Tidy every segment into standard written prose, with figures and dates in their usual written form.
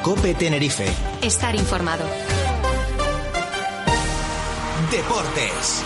COPE Tenerife. Estar informado. Deportes.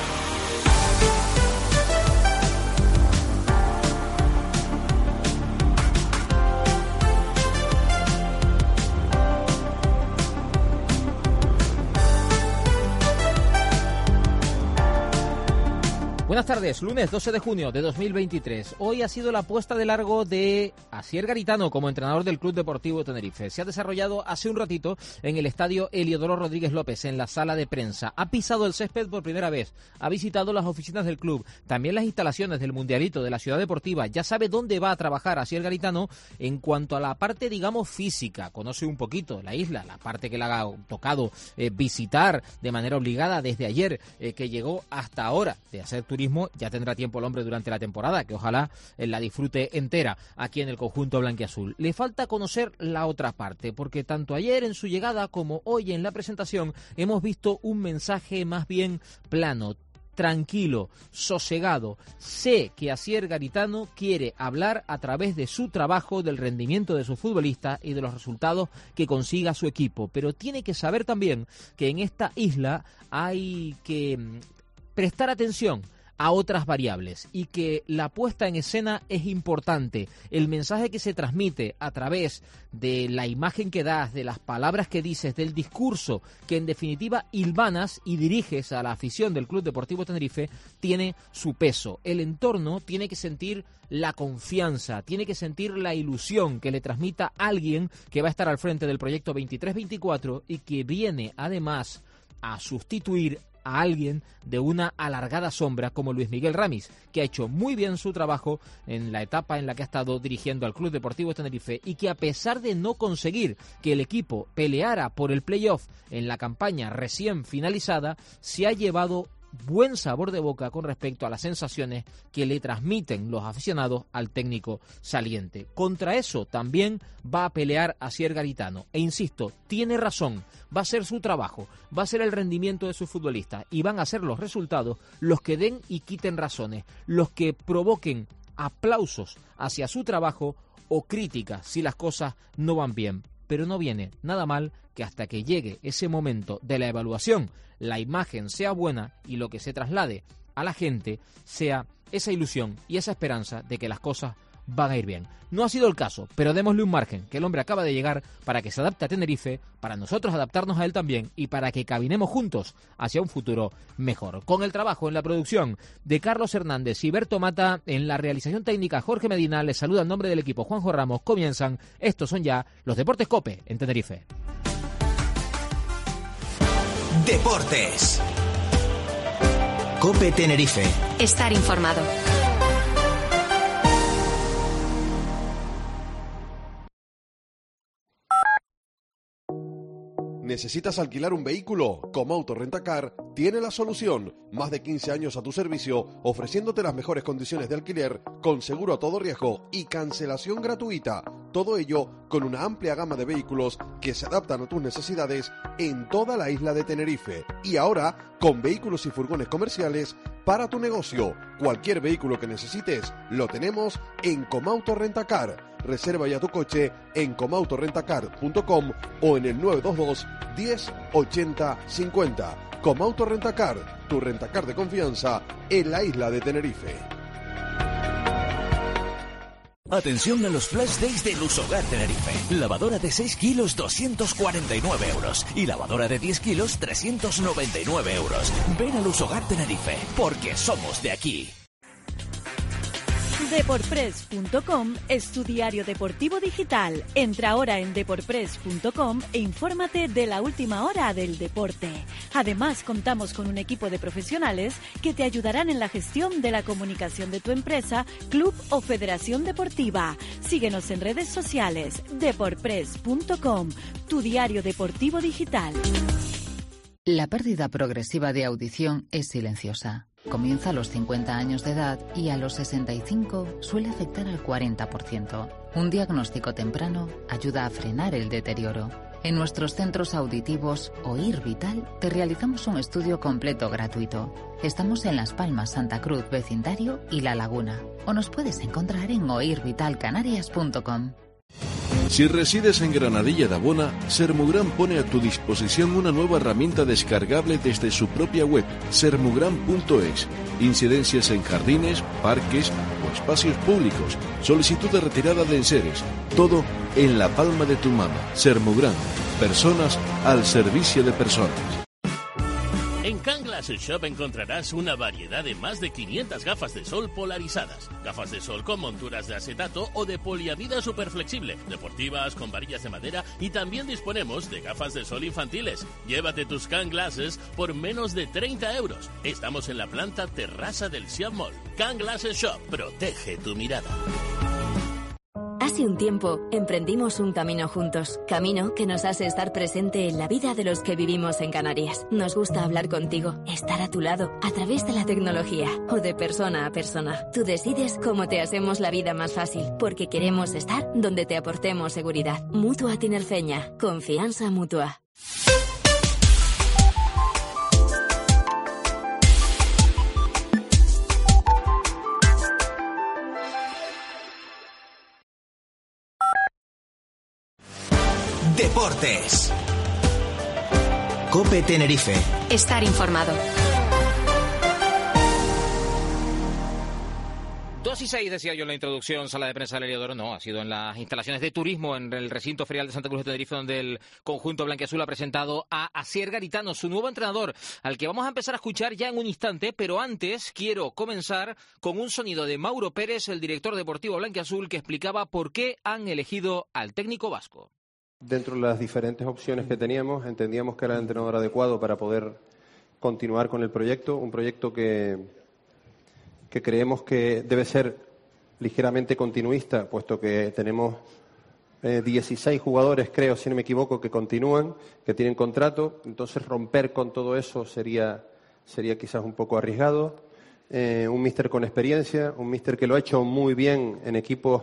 Buenas tardes, lunes 12 de junio de 2023. Hoy ha sido la puesta de largo de Asier Garitano como entrenador del Club Deportivo Tenerife. Se ha desarrollado hace un ratito en el estadio Heliodoro Rodríguez López, en la sala de prensa. Ha pisado el césped por primera vez, ha visitado las oficinas del club, también las instalaciones del Mundialito de la Ciudad Deportiva. Ya sabe dónde va a trabajar Asier Garitano en cuanto a la parte, digamos, física. Conoce un poquito la isla, la parte que le ha tocado visitar de manera obligada desde ayer, que llegó hasta ahora de hacer turismo. Ya tendrá tiempo el hombre durante la temporada, que ojalá la disfrute entera aquí en el conjunto blanquiazul. Le falta conocer la otra parte, porque tanto ayer en su llegada como hoy en la presentación hemos visto un mensaje más bien plano, tranquilo, sosegado. Sé que Asier Garitano quiere hablar a través de su trabajo, del rendimiento de sus futbolistas y de los resultados que consiga su equipo, pero tiene que saber también que en esta isla hay que prestar atención a otras variables y que la puesta en escena es importante. El mensaje que se transmite a través de la imagen que das, de las palabras que dices, del discurso que en definitiva hilvanas y diriges a la afición del Club Deportivo Tenerife, tiene su peso. El entorno tiene que sentir la confianza, tiene que sentir la ilusión que le transmita alguien que va a estar al frente del proyecto 23-24 y que viene además a sustituir a alguien de una alargada sombra como Luis Miguel Ramis, que ha hecho muy bien su trabajo en la etapa en la que ha estado dirigiendo al Club Deportivo Tenerife y que, a pesar de no conseguir que el equipo peleara por el playoff en la campaña recién finalizada, se ha llevado buen sabor de boca con respecto a las sensaciones que le transmiten los aficionados al técnico saliente. Contra eso también va a pelear Asier Garitano. E insisto, tiene razón, va a ser su trabajo, va a ser el rendimiento de sus futbolistas y van a ser los resultados los que den y quiten razones, los que provoquen aplausos hacia su trabajo o críticas si las cosas no van bien. Pero no viene nada mal que hasta que llegue ese momento de la evaluación, la imagen sea buena y lo que se traslade a la gente sea esa ilusión y esa esperanza de que las cosas van a ir bien. No ha sido el caso, pero démosle un margen, que el hombre acaba de llegar para que se adapte a Tenerife, para nosotros adaptarnos a él también y para que caminemos juntos hacia un futuro mejor. Con el trabajo en la producción de Carlos Hernández y Berto Mata, en la realización técnica Jorge Medina, les saluda en nombre del equipo Juanjo Ramos. Comienzan, estos son ya los Deportes COPE en Tenerife. Deportes. COPE Tenerife. Estar informado. ¿Necesitas alquilar un vehículo? Comauto Rentacar tiene la solución. Más de 15 años a tu servicio, ofreciéndote las mejores condiciones de alquiler, con seguro a todo riesgo y cancelación gratuita. Todo ello con una amplia gama de vehículos que se adaptan a tus necesidades en toda la isla de Tenerife. Y ahora, con vehículos y furgones comerciales para tu negocio. Cualquier vehículo que necesites, lo tenemos en Comauto Rentacar. Reserva ya tu coche en comautorentacar.com o en el 922 10 80 50. Comauto Rentacar, tu rentacar de confianza en la isla de Tenerife. Atención a los flash days de Lusogar Tenerife. Lavadora de 6 kilos, 249 euros. Y lavadora de 10 kilos, 399 euros. Ven a Lusogar Tenerife, porque somos de aquí. Deporpress.com es tu diario deportivo digital. Entra ahora en deporpress.com e infórmate de la última hora del deporte. Además, contamos con un equipo de profesionales que te ayudarán en la gestión de la comunicación de tu empresa, club o federación deportiva. Síguenos en redes sociales. Deporpress.com, tu diario deportivo digital. La pérdida progresiva de audición es silenciosa. Comienza a los 50 años de edad y a los 65 suele afectar al 40%. Un diagnóstico temprano ayuda a frenar el deterioro. En nuestros centros auditivos Oír Vital te realizamos un estudio completo gratuito. Estamos en Las Palmas, Santa Cruz, Vecindario y La Laguna. O nos puedes encontrar en oirvitalcanarias.com. Si resides en Granadilla de Abona, Sermugran pone a tu disposición una nueva herramienta descargable desde su propia web, sermugran.es. Incidencias en jardines, parques o espacios públicos, solicitud de retirada de enseres, todo en la palma de tu mano. Sermugran, personas al servicio de personas. En Can Glasses Shop encontrarás una variedad de más de 500 gafas de sol polarizadas. Gafas de sol con monturas de acetato o de poliamida superflexible, deportivas, con varillas de madera, y también disponemos de gafas de sol infantiles. Llévate tus Can Glasses por menos de 30 euros. Estamos en la planta terraza del Siam Mall. Can Glasses Shop, protege tu mirada. Hace un tiempo emprendimos un camino juntos, camino que nos hace estar presente en la vida de los que vivimos en Canarias. Nos gusta hablar contigo, estar a tu lado, a través de la tecnología o de persona a persona. Tú decides cómo te hacemos la vida más fácil, porque queremos estar donde te aportemos seguridad. Mutua Tinerfeña, confianza mutua. Deportes. COPE Tenerife. Estar informado. 2:06 decía yo en la introducción, sala de prensa del Heliodoro. No, ha sido en las instalaciones de turismo en el recinto ferial de Santa Cruz de Tenerife, donde el conjunto blanquiazul ha presentado a Asier Garitano, su nuevo entrenador, al que vamos a empezar a escuchar ya en un instante, pero antes quiero comenzar con un sonido de Mauro Pérez, el director deportivo blanquiazul, que explicaba por qué han elegido al técnico vasco. Dentro de las diferentes opciones que teníamos, entendíamos que era el entrenador adecuado para poder continuar con el proyecto, un proyecto que creemos que debe ser ligeramente continuista, puesto que tenemos 16 jugadores, creo, si no me equivoco, que continúan, que tienen contrato. Entonces romper con todo eso sería quizás un poco arriesgado. Un míster con experiencia, un míster que lo ha hecho muy bien en equipos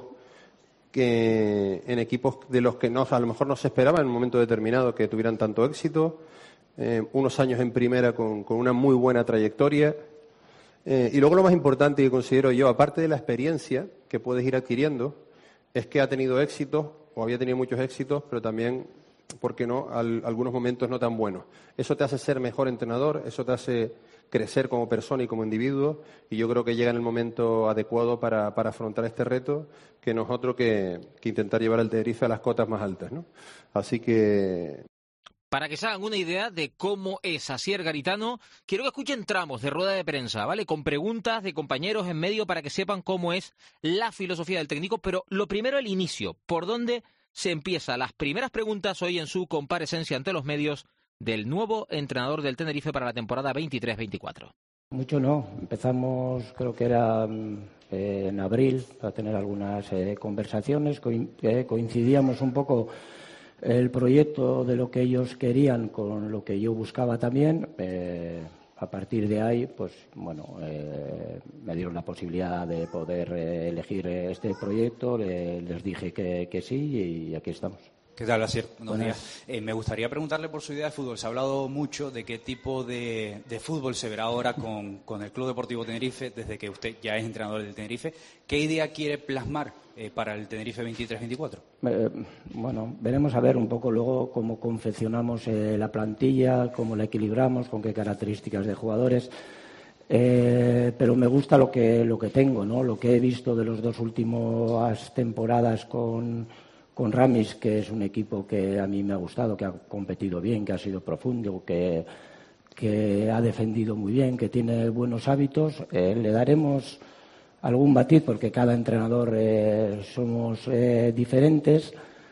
de los que a lo mejor no se esperaba en un momento determinado que tuvieran tanto éxito, unos años en primera con una muy buena trayectoria, y luego lo más importante que considero yo, aparte de la experiencia que puedes ir adquiriendo, es que ha tenido éxitos, o había tenido muchos éxitos, pero también, ¿por qué no?, algunos momentos no tan buenos. Eso te hace ser mejor entrenador, eso te hace crecer como persona y como individuo, y yo creo que llega en el momento adecuado para afrontar este reto, que no es otro que intentar llevar al Tenerife a las cotas más altas, ¿no? Así que... Para que se hagan una idea de cómo es Asier Garitano, quiero que escuchen tramos de rueda de prensa, ¿vale? Con preguntas de compañeros en medio para que sepan cómo es la filosofía del técnico, pero lo primero, el inicio, por dónde se empieza. Las primeras preguntas hoy en su comparecencia ante los medios del nuevo entrenador del Tenerife para la temporada 23-24. Mucho no. Empezamos, creo que era en abril, a tener algunas conversaciones. Coincidíamos un poco el proyecto de lo que ellos querían con lo que yo buscaba también. A partir de ahí, pues bueno, me dieron la posibilidad de poder elegir este proyecto. Les dije que sí y aquí estamos. ¿Qué tal, Asier? Buenos días. Me gustaría preguntarle por su idea de fútbol. Se ha hablado mucho de qué tipo de fútbol se verá ahora con el Club Deportivo Tenerife, desde que usted ya es entrenador del Tenerife. ¿Qué idea quiere plasmar para el Tenerife 23-24? Bueno, veremos a ver un poco luego cómo confeccionamos la plantilla, cómo la equilibramos, con qué características de jugadores. Pero me gusta lo que tengo, ¿no? Lo que he visto de las dos últimas temporadas con Ramis, que es un equipo que a mí me ha gustado, que ha competido bien, que ha sido profundo, que ha defendido muy bien, que tiene buenos hábitos. Le daremos algún matiz porque cada entrenador somos diferentes.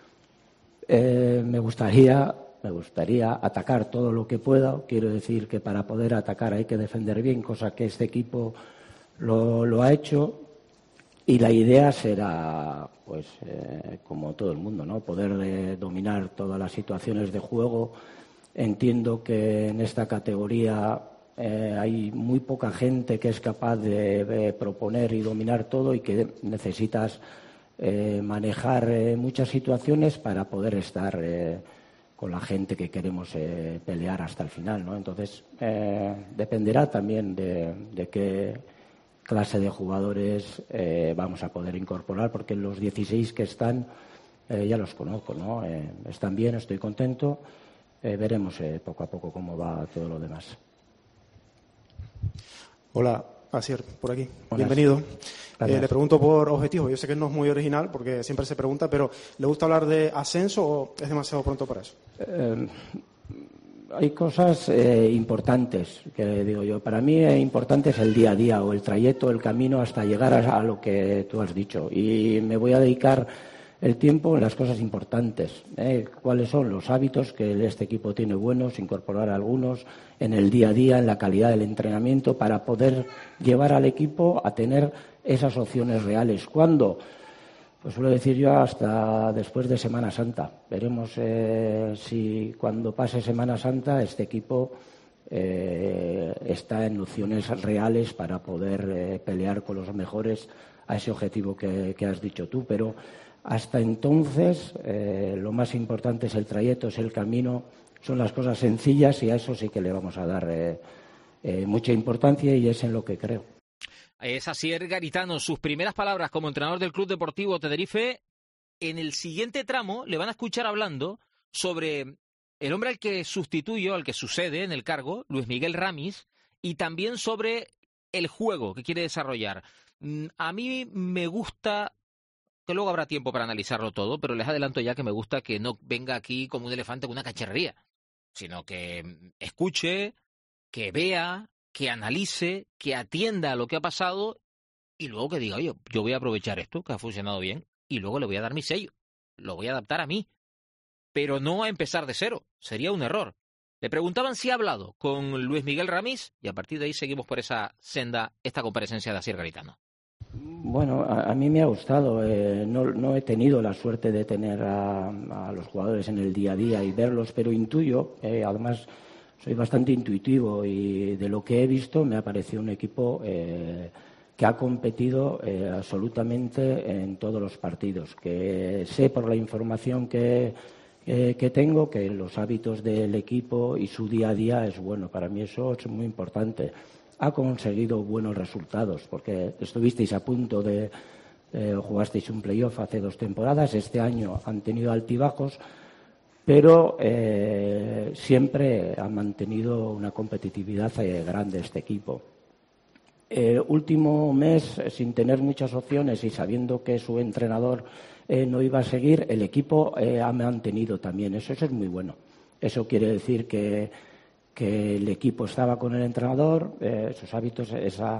Me gustaría atacar todo lo que pueda. Quiero decir que para poder atacar hay que defender bien, cosa que este equipo lo ha hecho. Y la idea será, pues, como todo el mundo, ¿no? Poder dominar todas las situaciones de juego. Entiendo que en esta categoría hay muy poca gente que es capaz de proponer y dominar todo y que necesitas manejar muchas situaciones para poder estar con la gente que queremos pelear hasta el final, ¿no? Entonces, dependerá también de qué clase de jugadores vamos a poder incorporar, porque los 16 que están ya los conozco, ¿no? Están bien, estoy contento. Veremos poco a poco cómo va todo lo demás. Hola, Asier, por aquí. Buenas. Bienvenido. Gracias. Le pregunto por objetivos. Yo sé que no es muy original porque siempre se pregunta, pero ¿le gusta hablar de ascenso o es demasiado pronto para eso? Hay cosas importantes, que digo yo. Para mí importante es el día a día o el trayecto, el camino hasta llegar a lo que tú has dicho. Y me voy a dedicar el tiempo en las cosas importantes. ¿Cuáles son los hábitos que este equipo tiene buenos? Incorporar algunos en el día a día, en la calidad del entrenamiento, para poder llevar al equipo a tener esas opciones reales. ¿Cuándo? Pues suelo decir yo hasta después de Semana Santa. Veremos si cuando pase Semana Santa este equipo está en opciones reales para poder pelear con los mejores a ese objetivo que has dicho tú. Pero hasta entonces lo más importante es el trayecto, es el camino, son las cosas sencillas y a eso sí que le vamos a dar mucha importancia y es en lo que creo. Es Asier Garitano, sus primeras palabras como entrenador del Club Deportivo Tenerife. En el siguiente tramo le van a escuchar hablando sobre el hombre al que sustituyó, al que sucede en el cargo, Luis Miguel Ramis, y también sobre el juego que quiere desarrollar. A mí me gusta, que luego habrá tiempo para analizarlo todo, pero les adelanto ya que me gusta que no venga aquí como un elefante con una cacharrería, sino que escuche, que vea, que analice, que atienda a lo que ha pasado y luego que diga, oye, yo voy a aprovechar esto que ha funcionado bien y luego le voy a dar mi sello, lo voy a adaptar a mí, pero no a empezar de cero, sería un error. Le preguntaban si ha hablado con Luis Miguel Ramis y a partir de ahí seguimos por esa senda esta comparecencia de Asier Garitano. Bueno, a mí me ha gustado. No he tenido la suerte de tener a los jugadores en el día a día y verlos, pero intuyo, además soy bastante intuitivo y de lo que he visto me ha parecido un equipo que ha competido absolutamente en todos los partidos, que sé por la información que tengo que los hábitos del equipo y su día a día es bueno. Para mí eso es muy importante. Ha conseguido buenos resultados porque estuvisteis a punto de jugasteis un playoff hace 2 temporadas. Este año han tenido altibajos, pero siempre ha mantenido una competitividad grande este equipo. Último mes, sin tener muchas opciones y sabiendo que su entrenador no iba a seguir, el equipo ha mantenido también. Eso es muy bueno. Eso quiere decir que el equipo estaba con el entrenador, esos hábitos,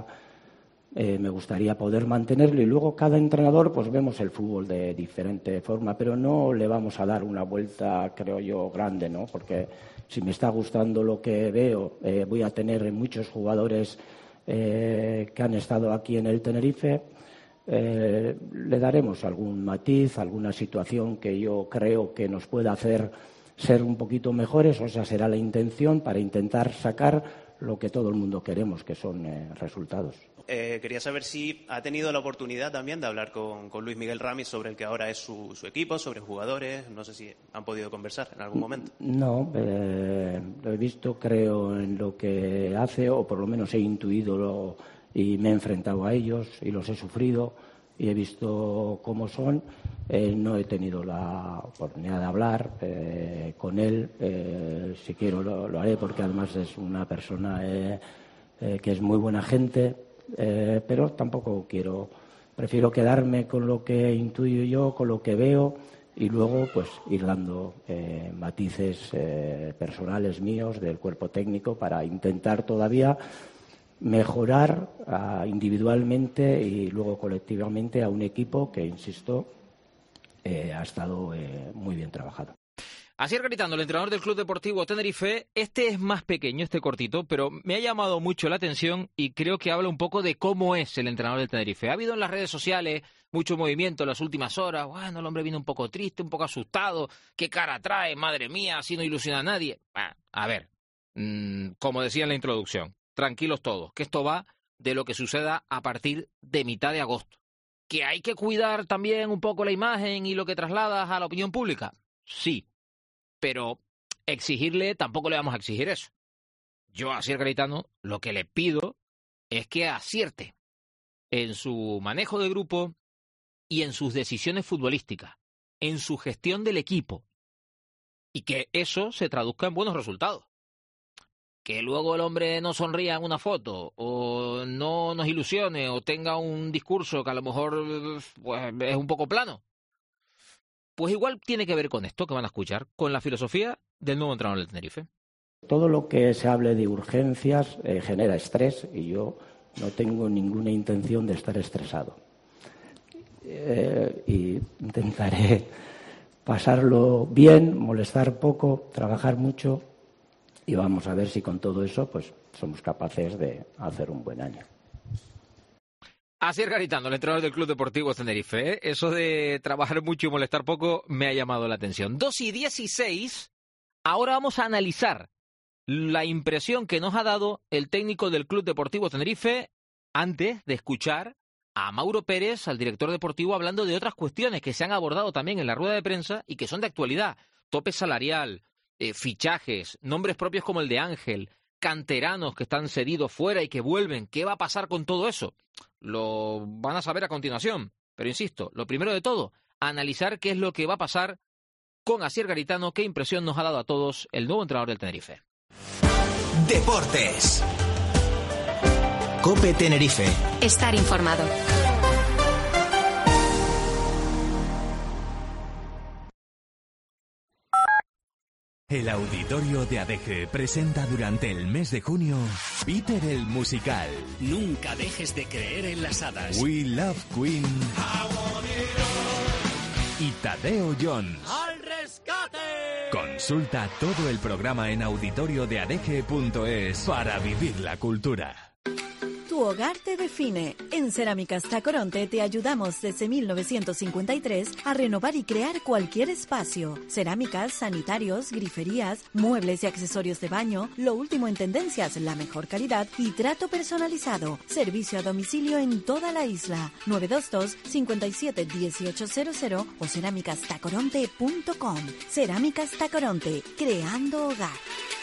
me gustaría poder mantenerlo y luego cada entrenador pues vemos el fútbol de diferente forma, pero no le vamos a dar una vuelta, creo yo, grande, ¿no? Porque si me está gustando lo que veo, voy a tener muchos jugadores que han estado aquí en el Tenerife, le daremos algún matiz, alguna situación que yo creo que nos pueda hacer ser un poquito mejores, o esa será la intención para intentar sacar lo que todo el mundo queremos, que son resultados. Quería saber si ha tenido la oportunidad también de hablar con Luis Miguel Ramis sobre el que ahora es su equipo, sobre jugadores. No sé si han podido conversar en algún momento. No, lo he visto, creo, en lo que hace, o por lo menos he intuido y me he enfrentado a ellos y los he sufrido y he visto cómo son. No he tenido la oportunidad de hablar con él. Si quiero lo haré porque además es una persona que es muy buena gente, pero tampoco prefiero quedarme con lo que intuyo yo, con lo que veo y luego pues ir dando matices personales míos del cuerpo técnico para intentar todavía mejorar individualmente y luego colectivamente a un equipo que, insisto, ha estado muy bien trabajado. Asier Garitano, el entrenador del Club Deportivo Tenerife. Este es más pequeño, este cortito, pero me ha llamado mucho la atención y creo que habla un poco de cómo es el entrenador del Tenerife. Ha habido en las redes sociales mucho movimiento en las últimas horas. Bueno, el hombre viene un poco triste, un poco asustado. ¿Qué cara trae? Madre mía, así no ilusiona a nadie. A ver, como decía en la introducción, tranquilos todos, que esto va de lo que suceda a partir de mitad de agosto. ¿Que hay que cuidar también un poco la imagen y lo que trasladas a la opinión pública? Sí, pero exigirle, tampoco le vamos a exigir eso. Yo a Asier Garitano lo que le pido es que acierte en su manejo de grupo y en sus decisiones futbolísticas, en su gestión del equipo y que eso se traduzca en buenos resultados. Que luego el hombre no sonría en una foto o no nos ilusione o tenga un discurso que a lo mejor pues, es un poco plano. Pues igual tiene que ver con esto que van a escuchar, con la filosofía del nuevo entrenador del Tenerife. Todo lo que se hable de urgencias genera estrés y yo no tengo ninguna intención de estar estresado. Y intentaré pasarlo bien, molestar poco, trabajar mucho y vamos a ver si con todo eso pues somos capaces de hacer un buen año. Asier Garitano, el entrenador del Club Deportivo Tenerife. Eso de trabajar mucho y molestar poco me ha llamado la atención. 2:16. Ahora vamos a analizar la impresión que nos ha dado el técnico del Club Deportivo Tenerife antes de escuchar a Mauro Pérez, al director deportivo, hablando de otras cuestiones que se han abordado también en la rueda de prensa y que son de actualidad. Tope salarial, fichajes, nombres propios como el de Ángel, canteranos que están cedidos fuera y que vuelven. ¿Qué va a pasar con todo eso? Lo van a saber a continuación. Pero insisto, lo primero de todo, analizar qué es lo que va a pasar con Asier Garitano, qué impresión nos ha dado a todos el nuevo entrenador del Tenerife. Deportes. COPE Tenerife. Estar informado. El Auditorio de ADEGE presenta durante el mes de junio Peter el Musical. Nunca dejes de creer en las hadas. We Love Queen. Y Tadeo Jones. ¡Al rescate! Consulta todo el programa en auditoriodeadege.es para vivir la cultura. Tu hogar te define. En Cerámicas Tacoronte te ayudamos desde 1953 a renovar y crear cualquier espacio. Cerámicas, sanitarios, griferías, muebles y accesorios de baño, lo último en tendencias, la mejor calidad y trato personalizado. Servicio a domicilio en toda la isla. 922 57 1800 o cerámicastacoronte.com. Cerámicas Tacoronte, creando hogar.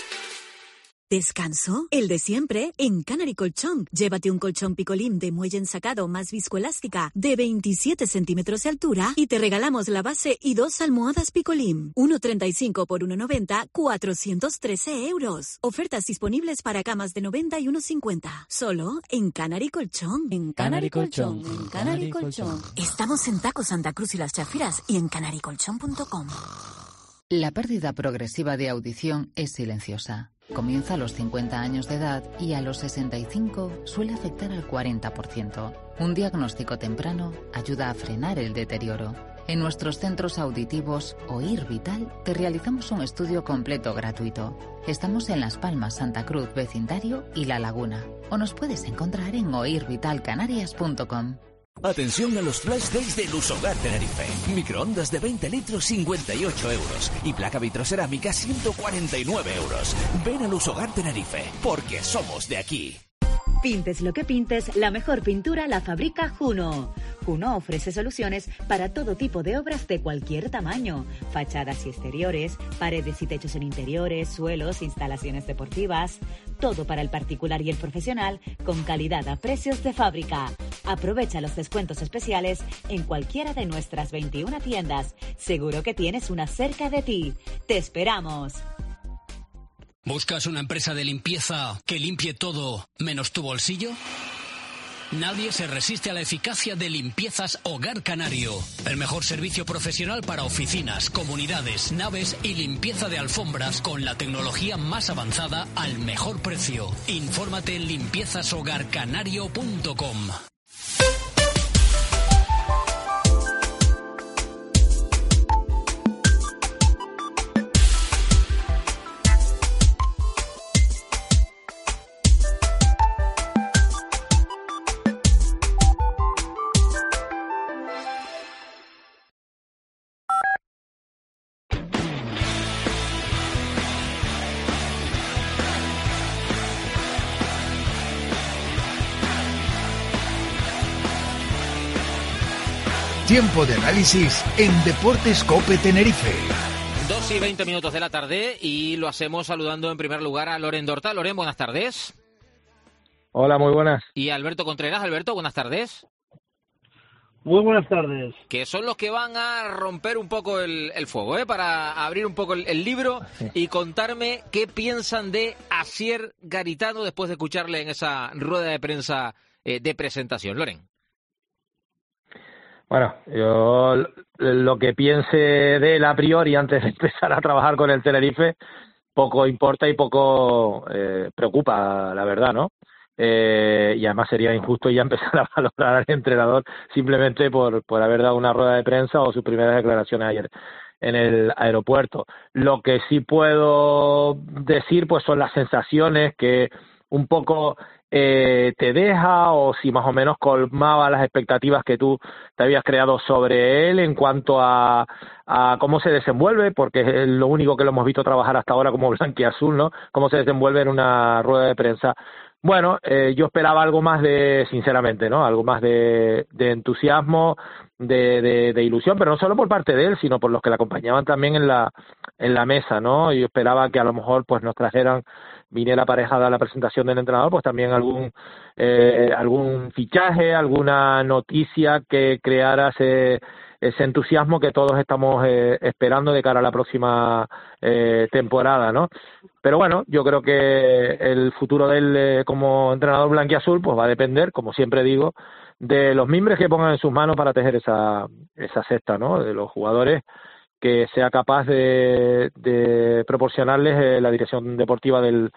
¿Descanso? El de siempre en Canary Colchón. Llévate un colchón Picolín de muelle ensacado más viscoelástica de 27 centímetros de altura y te regalamos la base y 2 almohadas Picolín. 1,35 por 1,90, 413 euros. Ofertas disponibles para camas de 90 y 1,50. Solo en Canary Colchón. En Canary Colchón. En Canary Colchón. Estamos en Taco Santa Cruz y Las Chafiras y en canarycolchón.com. La pérdida progresiva de audición es silenciosa. Comienza a los 50 años de edad y a los 65 suele afectar al 40%. Un diagnóstico temprano ayuda a frenar el deterioro. En nuestros centros auditivos Oír Vital te realizamos un estudio completo gratuito. Estamos en Las Palmas, Santa Cruz, Vecindario y La Laguna. O nos puedes encontrar en oirvitalcanarias.com. Atención a los Flash Days de Lusogar Tenerife. Microondas de 20 litros 58 euros y placa vitrocerámica 149 euros. Ven a Lusogar Tenerife, porque somos de aquí. Pintes lo que pintes, la mejor pintura la fabrica Juno. Juno ofrece soluciones para todo tipo de obras de cualquier tamaño. Fachadas y exteriores, paredes y techos en interiores, suelos, instalaciones deportivas. Todo para el particular y el profesional, con calidad a precios de fábrica. Aprovecha los descuentos especiales en cualquiera de nuestras 21 tiendas. Seguro que tienes una cerca de ti. ¡Te esperamos! ¿Buscas una empresa de limpieza que limpie todo menos tu bolsillo? Nadie se resiste a la eficacia de Limpiezas Hogar Canario. El mejor servicio profesional para oficinas, comunidades, naves y limpieza de alfombras con la tecnología más avanzada al mejor precio. Infórmate en limpiezashogarcanario.com. Tiempo de análisis en Deportes COPE Tenerife. 2:20 de la tarde y lo hacemos saludando en primer lugar a Loren Dorta. Loren, buenas tardes. Hola, muy buenas. Y Alberto Contreras. Alberto, buenas tardes. Muy buenas tardes. Que son los que van a romper un poco el fuego, para abrir un poco el libro y contarme qué piensan de Asier Garitano después de escucharle en esa rueda de prensa de presentación. Loren. Bueno, yo lo que piense de él a priori antes de empezar a trabajar con el Tenerife poco importa y poco preocupa, la verdad, ¿no? Y además sería injusto ya empezar a valorar al entrenador simplemente por haber dado una rueda de prensa o sus primeras declaraciones ayer en el aeropuerto. Lo que sí puedo decir pues son las sensaciones que un poco te deja, o si más o menos colmaba las expectativas que tú te habías creado sobre él en cuanto a cómo se desenvuelve, porque es lo único que lo hemos visto trabajar hasta ahora como blanquiazul, ¿no? Cómo se desenvuelve en una rueda de prensa. Bueno, yo esperaba algo más sinceramente, ¿no? Algo más de entusiasmo, de ilusión, pero no solo por parte de él, sino por los que le acompañaban también en la mesa, ¿no? Yo esperaba que a lo mejor pues nos trajeran, viniera aparejada a la presentación del entrenador, pues también algún fichaje, alguna noticia que creara ese entusiasmo que todos estamos esperando de cara a la próxima temporada, ¿no? Pero bueno, yo creo que el futuro de él como entrenador blanquiazul pues va a depender, como siempre digo, de los mimbres que pongan en sus manos para tejer esa cesta, ¿no? De los jugadores que sea capaz de proporcionarles la dirección deportiva del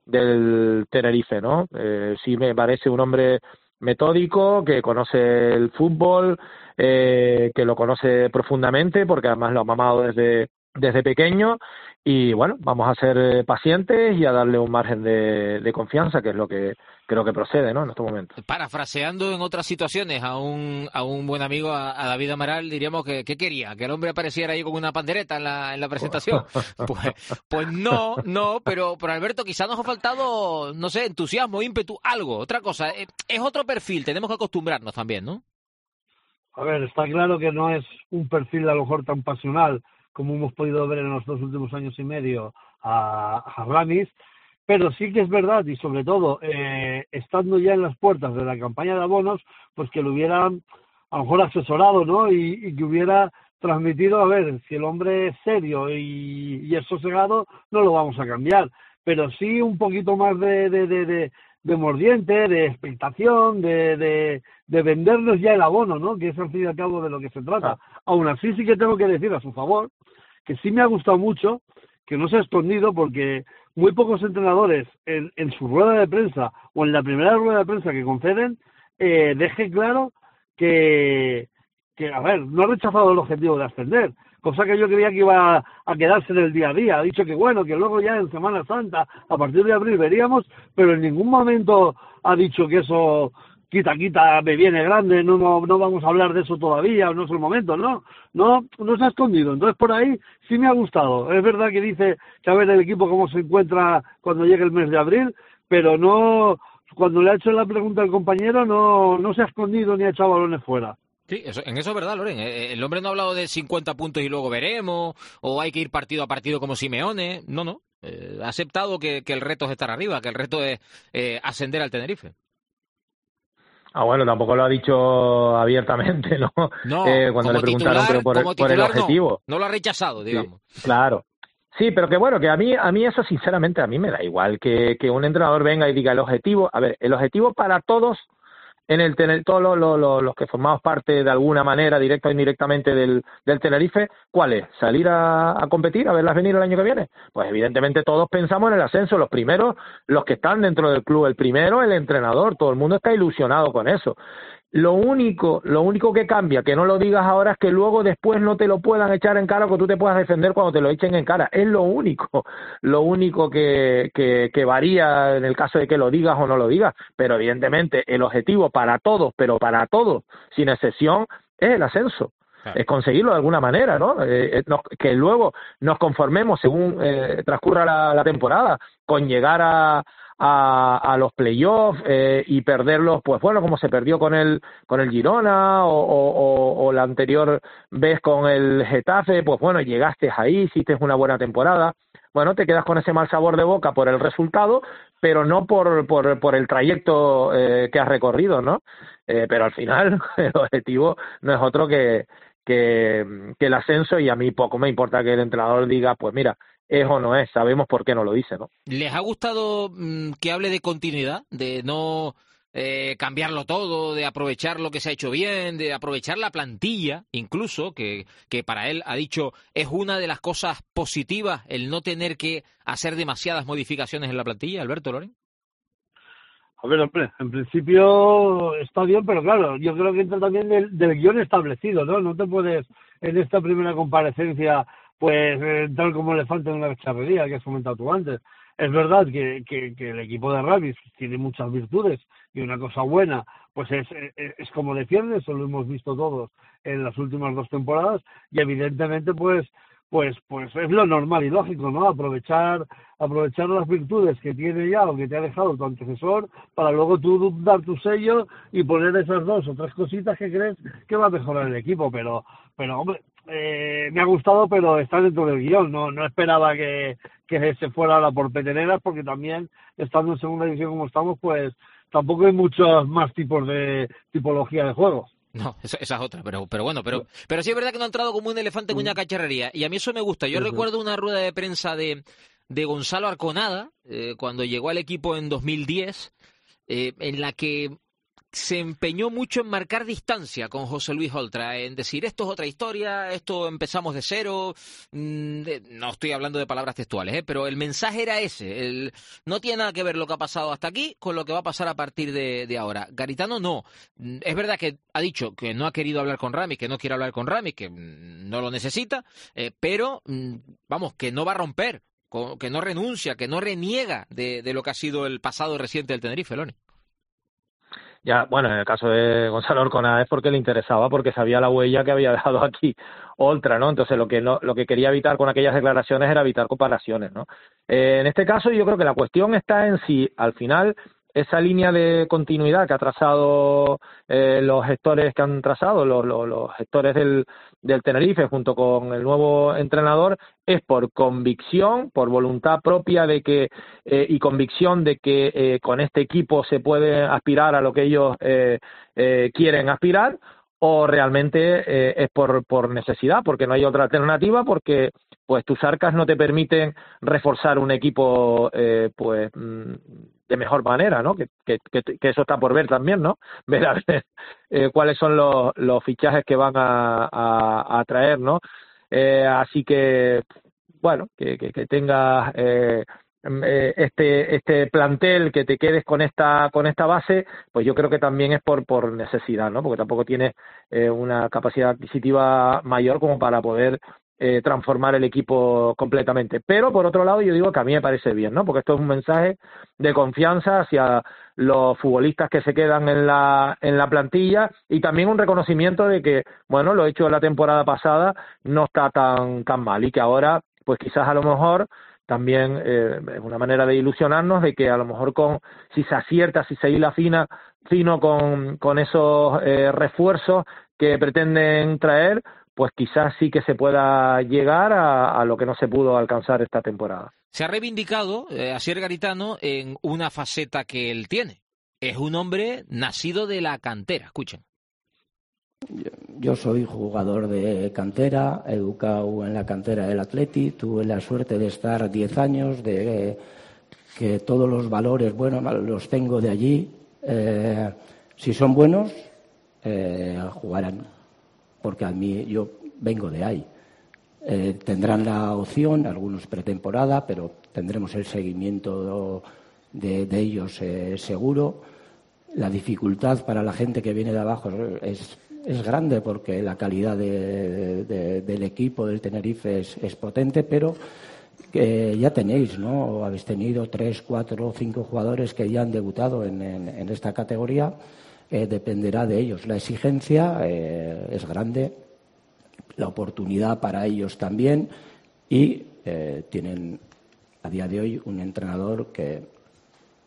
Tenerife, ¿no? Sí me parece un hombre metódico, que conoce el fútbol, que lo conoce profundamente, porque además lo ha mamado desde pequeño, y bueno, vamos a ser pacientes y a darle un margen de confianza, que es lo que creo que procede, ¿no? En estos momentos. Parafraseando en otras situaciones a un buen amigo, a David Amaral, diríamos que ¿qué quería? ¿Que el hombre apareciera ahí con una pandereta en la presentación? Pues no, pero Alberto, quizás nos ha faltado, no sé, entusiasmo, ímpetu, algo, otra cosa. Es otro perfil, tenemos que acostumbrarnos también, ¿no? A ver, está claro que no es un perfil a lo mejor tan pasional como hemos podido ver en los 2 últimos años y medio a Ramis, pero sí que es verdad, y sobre todo estando ya en las puertas de la campaña de abonos, pues que lo hubieran a lo mejor asesorado, ¿no? Y que hubiera transmitido, a ver, si el hombre es serio y es sosegado, no lo vamos a cambiar, pero sí un poquito más de mordiente, de expectación, de vendernos ya el abono, ¿no? Que es al fin y al cabo de lo que se trata. Aún así sí que tengo que decir a su favor que sí me ha gustado mucho, que no se ha escondido, porque muy pocos entrenadores en su rueda de prensa o en la primera rueda de prensa que conceden deje claro que a ver, no ha rechazado el objetivo de ascender, cosa que yo creía que iba a quedarse en el día a día. Ha dicho que bueno, que luego ya en Semana Santa, a partir de abril veríamos, pero en ningún momento ha dicho que eso quita, me viene grande, no vamos a hablar de eso todavía, no es el momento, no se ha escondido. Entonces por ahí sí me ha gustado. Es verdad que dice que a ver el equipo cómo se encuentra cuando llegue el mes de abril, pero no, cuando le ha hecho la pregunta al compañero no se ha escondido ni ha echado balones fuera. Sí, en eso es verdad, Loren. El hombre no ha hablado de 50 puntos y luego veremos, o hay que ir partido a partido como Simeone. No. Ha aceptado que el reto es estar arriba, que el reto es ascender al Tenerife. Bueno, tampoco lo ha dicho abiertamente, ¿no? Cuando le preguntaron por el objetivo. No lo ha rechazado, digamos. Sí, claro. Sí, pero que bueno, que a mí eso sinceramente a mí me da igual, que un entrenador venga y diga el objetivo. A ver, el objetivo para todos todos los que formamos parte de alguna manera, directa o indirectamente del Tenerife, ¿cuál es? ¿Salir a competir, a verlas venir el año que viene? Pues evidentemente todos pensamos en el ascenso, los primeros, los que están dentro del club, el primero, el entrenador, todo el mundo está ilusionado con eso. Lo único que cambia, que no lo digas ahora, es que luego después no te lo puedan echar en cara o que tú te puedas defender cuando te lo echen en cara. Es lo único que varía en el caso de que lo digas o no lo digas. Pero evidentemente el objetivo para todos, sin excepción, es el ascenso. Claro. Es conseguirlo de alguna manera, ¿no? Que luego nos conformemos según transcurra la temporada con llegar a a los playoffs y perderlos, pues bueno, como se perdió con el Girona o la anterior vez con el Getafe, pues bueno, llegaste ahí, hiciste una buena temporada. Bueno, te quedas con ese mal sabor de boca por el resultado, pero no por el trayecto que has recorrido, ¿no? Pero al final el objetivo no es otro que el ascenso, y a mí poco me importa que el entrenador diga, pues mira, es o no es, sabemos por qué no lo dice, ¿no? ¿Les ha gustado que hable de continuidad, de no cambiarlo todo, de aprovechar lo que se ha hecho bien, de aprovechar la plantilla, incluso, que para él ha dicho es una de las cosas positivas el no tener que hacer demasiadas modificaciones en la plantilla? Alberto Loren. A ver, hombre, en principio está bien, pero claro, yo creo que entra también del guión establecido, ¿no? No te puedes, en esta primera comparecencia, pues entrar como elefante en una charrería que has comentado tú antes. Es verdad que el equipo de Ramis tiene muchas virtudes y una cosa buena, pues es como defiende, eso lo hemos visto todos en las últimas 2 temporadas, y evidentemente pues es lo normal y lógico, ¿no? Aprovechar las virtudes que tiene ya o que te ha dejado tu antecesor para luego tú dar tu sello y poner esas 2 o 3 cositas que crees que va a mejorar el equipo, pero hombre, me ha gustado, pero está dentro del guión, no esperaba que se fuera ahora por peteneras, porque también estando en segunda división como estamos, pues tampoco hay muchos más tipos de tipología de juego. No, esa es otra, pero bueno, pero sí es verdad que no ha entrado como un elefante en una cacharrería, y a mí eso me gusta. Yo recuerdo una rueda de prensa de Gonzalo Arconada, cuando llegó al equipo en 2010, en la que se empeñó mucho en marcar distancia con José Luis Oltra, en decir esto es otra historia, esto empezamos de cero. No estoy hablando de palabras textuales, pero el mensaje era ese, no tiene nada que ver lo que ha pasado hasta aquí con lo que va a pasar a partir de ahora. Garitano no, es verdad que ha dicho que no ha querido hablar con Ramis, que no quiere hablar con Ramis, que no lo necesita, pero vamos, que no va a romper, que no renuncia, que no reniega de lo que ha sido el pasado reciente del Tenerife, Loni. Ya, bueno, en el caso de Gonzalo Arconada es porque le interesaba, porque sabía la huella que había dejado aquí Oltra, ¿no? Entonces lo que quería evitar con aquellas declaraciones era evitar comparaciones, ¿no? En este caso yo creo que la cuestión está en si al final esa línea de continuidad que ha trazado los gestores que han trazado, los gestores del Tenerife junto con el nuevo entrenador, es por convicción, por voluntad propia de que y convicción de que con este equipo se puede aspirar a lo que ellos quieren aspirar, o realmente es por necesidad, porque no hay otra alternativa, porque pues tus arcas no te permiten reforzar un equipo de mejor manera, ¿no? Que eso está por ver también, ¿no? Ver a ver cuáles son los fichajes que van a traer, ¿no? Así que, bueno, que tengas este plantel, que te quedes con esta base, pues yo creo que también es por necesidad, ¿no? Porque tampoco tienes una capacidad adquisitiva mayor como para poder transformar el equipo completamente. Pero por otro lado yo digo que a mí me parece bien, ¿no? Porque esto es un mensaje de confianza hacia los futbolistas que se quedan en la plantilla, y también un reconocimiento de que, bueno, lo hecho la temporada pasada no está tan mal, y que ahora pues quizás a lo mejor también es una manera de ilusionarnos de que a lo mejor si se acierta, si se hila fino con esos refuerzos que pretenden traer, pues quizás sí que se pueda llegar a lo que no se pudo alcanzar esta temporada. Se ha reivindicado Asier Garitano en una faceta que él tiene. Es un hombre nacido de la cantera. Escuchen. Yo soy jugador de cantera, educado en la cantera del Atleti, tuve la suerte de estar 10 años, de que todos los valores buenos los tengo de allí. Si son buenos, jugarán, porque a mí yo vengo de ahí. Tendrán la opción, algunos pretemporada, pero tendremos el seguimiento de ellos seguro. La dificultad para la gente que viene de abajo es grande, porque la calidad del equipo del Tenerife es potente, pero ya tenéis, ¿no? Habéis tenido 3, 4, 5 jugadores que ya han debutado en esta categoría. Dependerá de ellos. La exigencia es grande, la oportunidad para ellos también, y tienen a día de hoy un entrenador que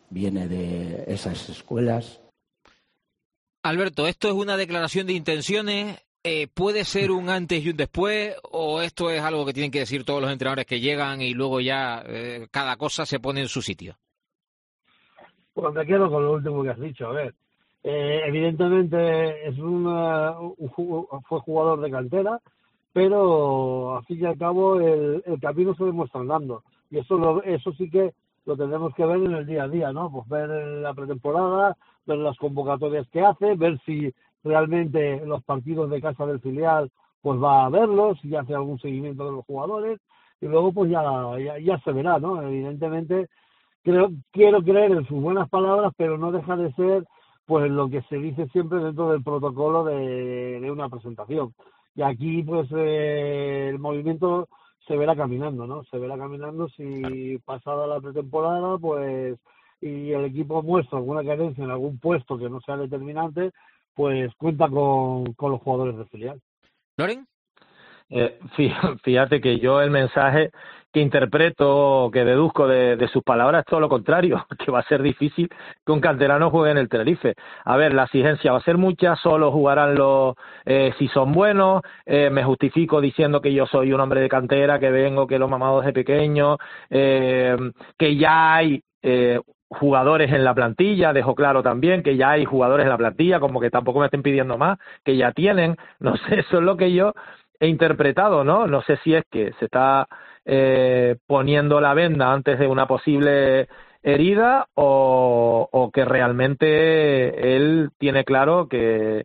viene de esas escuelas. Alberto, ¿esto es una declaración de intenciones? ¿Puede ser un antes y un después? ¿O esto es algo que tienen que decir todos los entrenadores que llegan y luego ya cada cosa se pone en su sitio? Pues me quedo con lo último que has dicho. A ver, evidentemente es fue jugador de cantera, pero al fin y al cabo el camino se demuestra andando. Y eso sí que lo tendremos que ver en el día a día, ¿no? Pues ver la pretemporada, ver las convocatorias que hace, ver si realmente los partidos de casa del filial pues va a verlos, si hace algún seguimiento de los jugadores, y luego pues ya se verá, ¿no? Evidentemente quiero creer en sus buenas palabras, pero no deja de ser pues lo que se dice siempre dentro del protocolo de una presentación. Y aquí pues el movimiento se verá caminando, ¿no? Se verá caminando si pasada la pretemporada pues y el equipo muestra alguna carencia en algún puesto que no sea determinante, pues cuenta con los jugadores de filial. ¿Loren? Fíjate que yo el mensaje que interpreto, que deduzco de sus palabras es todo lo contrario, que va a ser difícil que un canterano juegue en el Tenerife. A ver, la exigencia va a ser mucha, solo jugarán los si son buenos, me justifico diciendo que yo soy un hombre de cantera, que vengo, que lo he mamado desde pequeño, que ya hay jugadores en la plantilla, dejo claro también que ya hay jugadores en la plantilla, como que tampoco me estén pidiendo más, que ya tienen, no sé, eso es lo que yo he interpretado, ¿no? No sé si es que se está poniendo la venda antes de una posible herida o que realmente él tiene claro que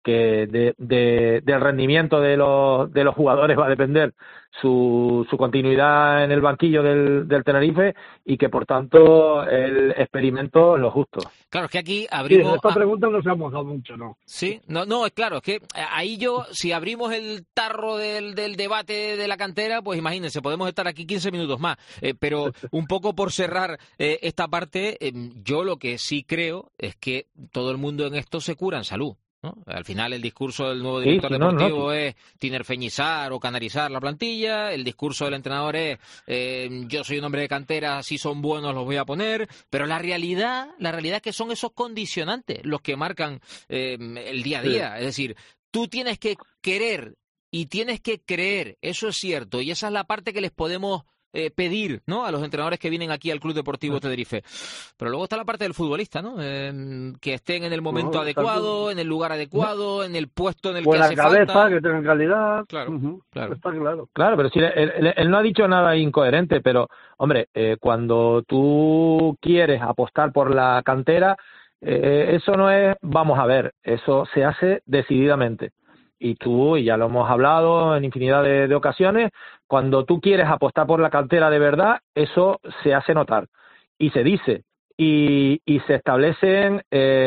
del rendimiento de los jugadores va a depender su continuidad en el banquillo del Tenerife y que por tanto el experimento lo justo. Claro, es que aquí abrimos... Sí, esta pregunta no se ha mojado mucho, ¿no? Sí, no, es claro, es que ahí si abrimos el tarro del debate de la cantera, pues imagínense, podemos estar aquí 15 minutos más, pero un poco por cerrar esta parte, yo lo que sí creo es que todo el mundo en esto se cura en salud, ¿no? Al final el discurso del nuevo director deportivo es tinerfeñizar o canarizar la plantilla, el discurso del entrenador es yo soy un hombre de cantera, si son buenos los voy a poner, pero la realidad es que son esos condicionantes los que marcan el día a día, es decir, tú tienes que querer y tienes que creer, eso es cierto, y esa es la parte que les podemos pedir, ¿no?, a los entrenadores que vienen aquí al Club Deportivo Tenerife. Pero luego está la parte del futbolista, ¿no? Que estén en el momento adecuado, en el lugar adecuado, en el puesto en el que hace cabeza, falta. Que tengan calidad. Claro, claro. Está claro. Claro, pero sí, él no ha dicho nada incoherente, pero, hombre, cuando tú quieres apostar por la cantera, eso no es, vamos a ver, eso se hace decididamente. Y tú, y ya lo hemos hablado en infinidad de ocasiones, cuando tú quieres apostar por la cantera de verdad, eso se hace notar y se dice y se establecen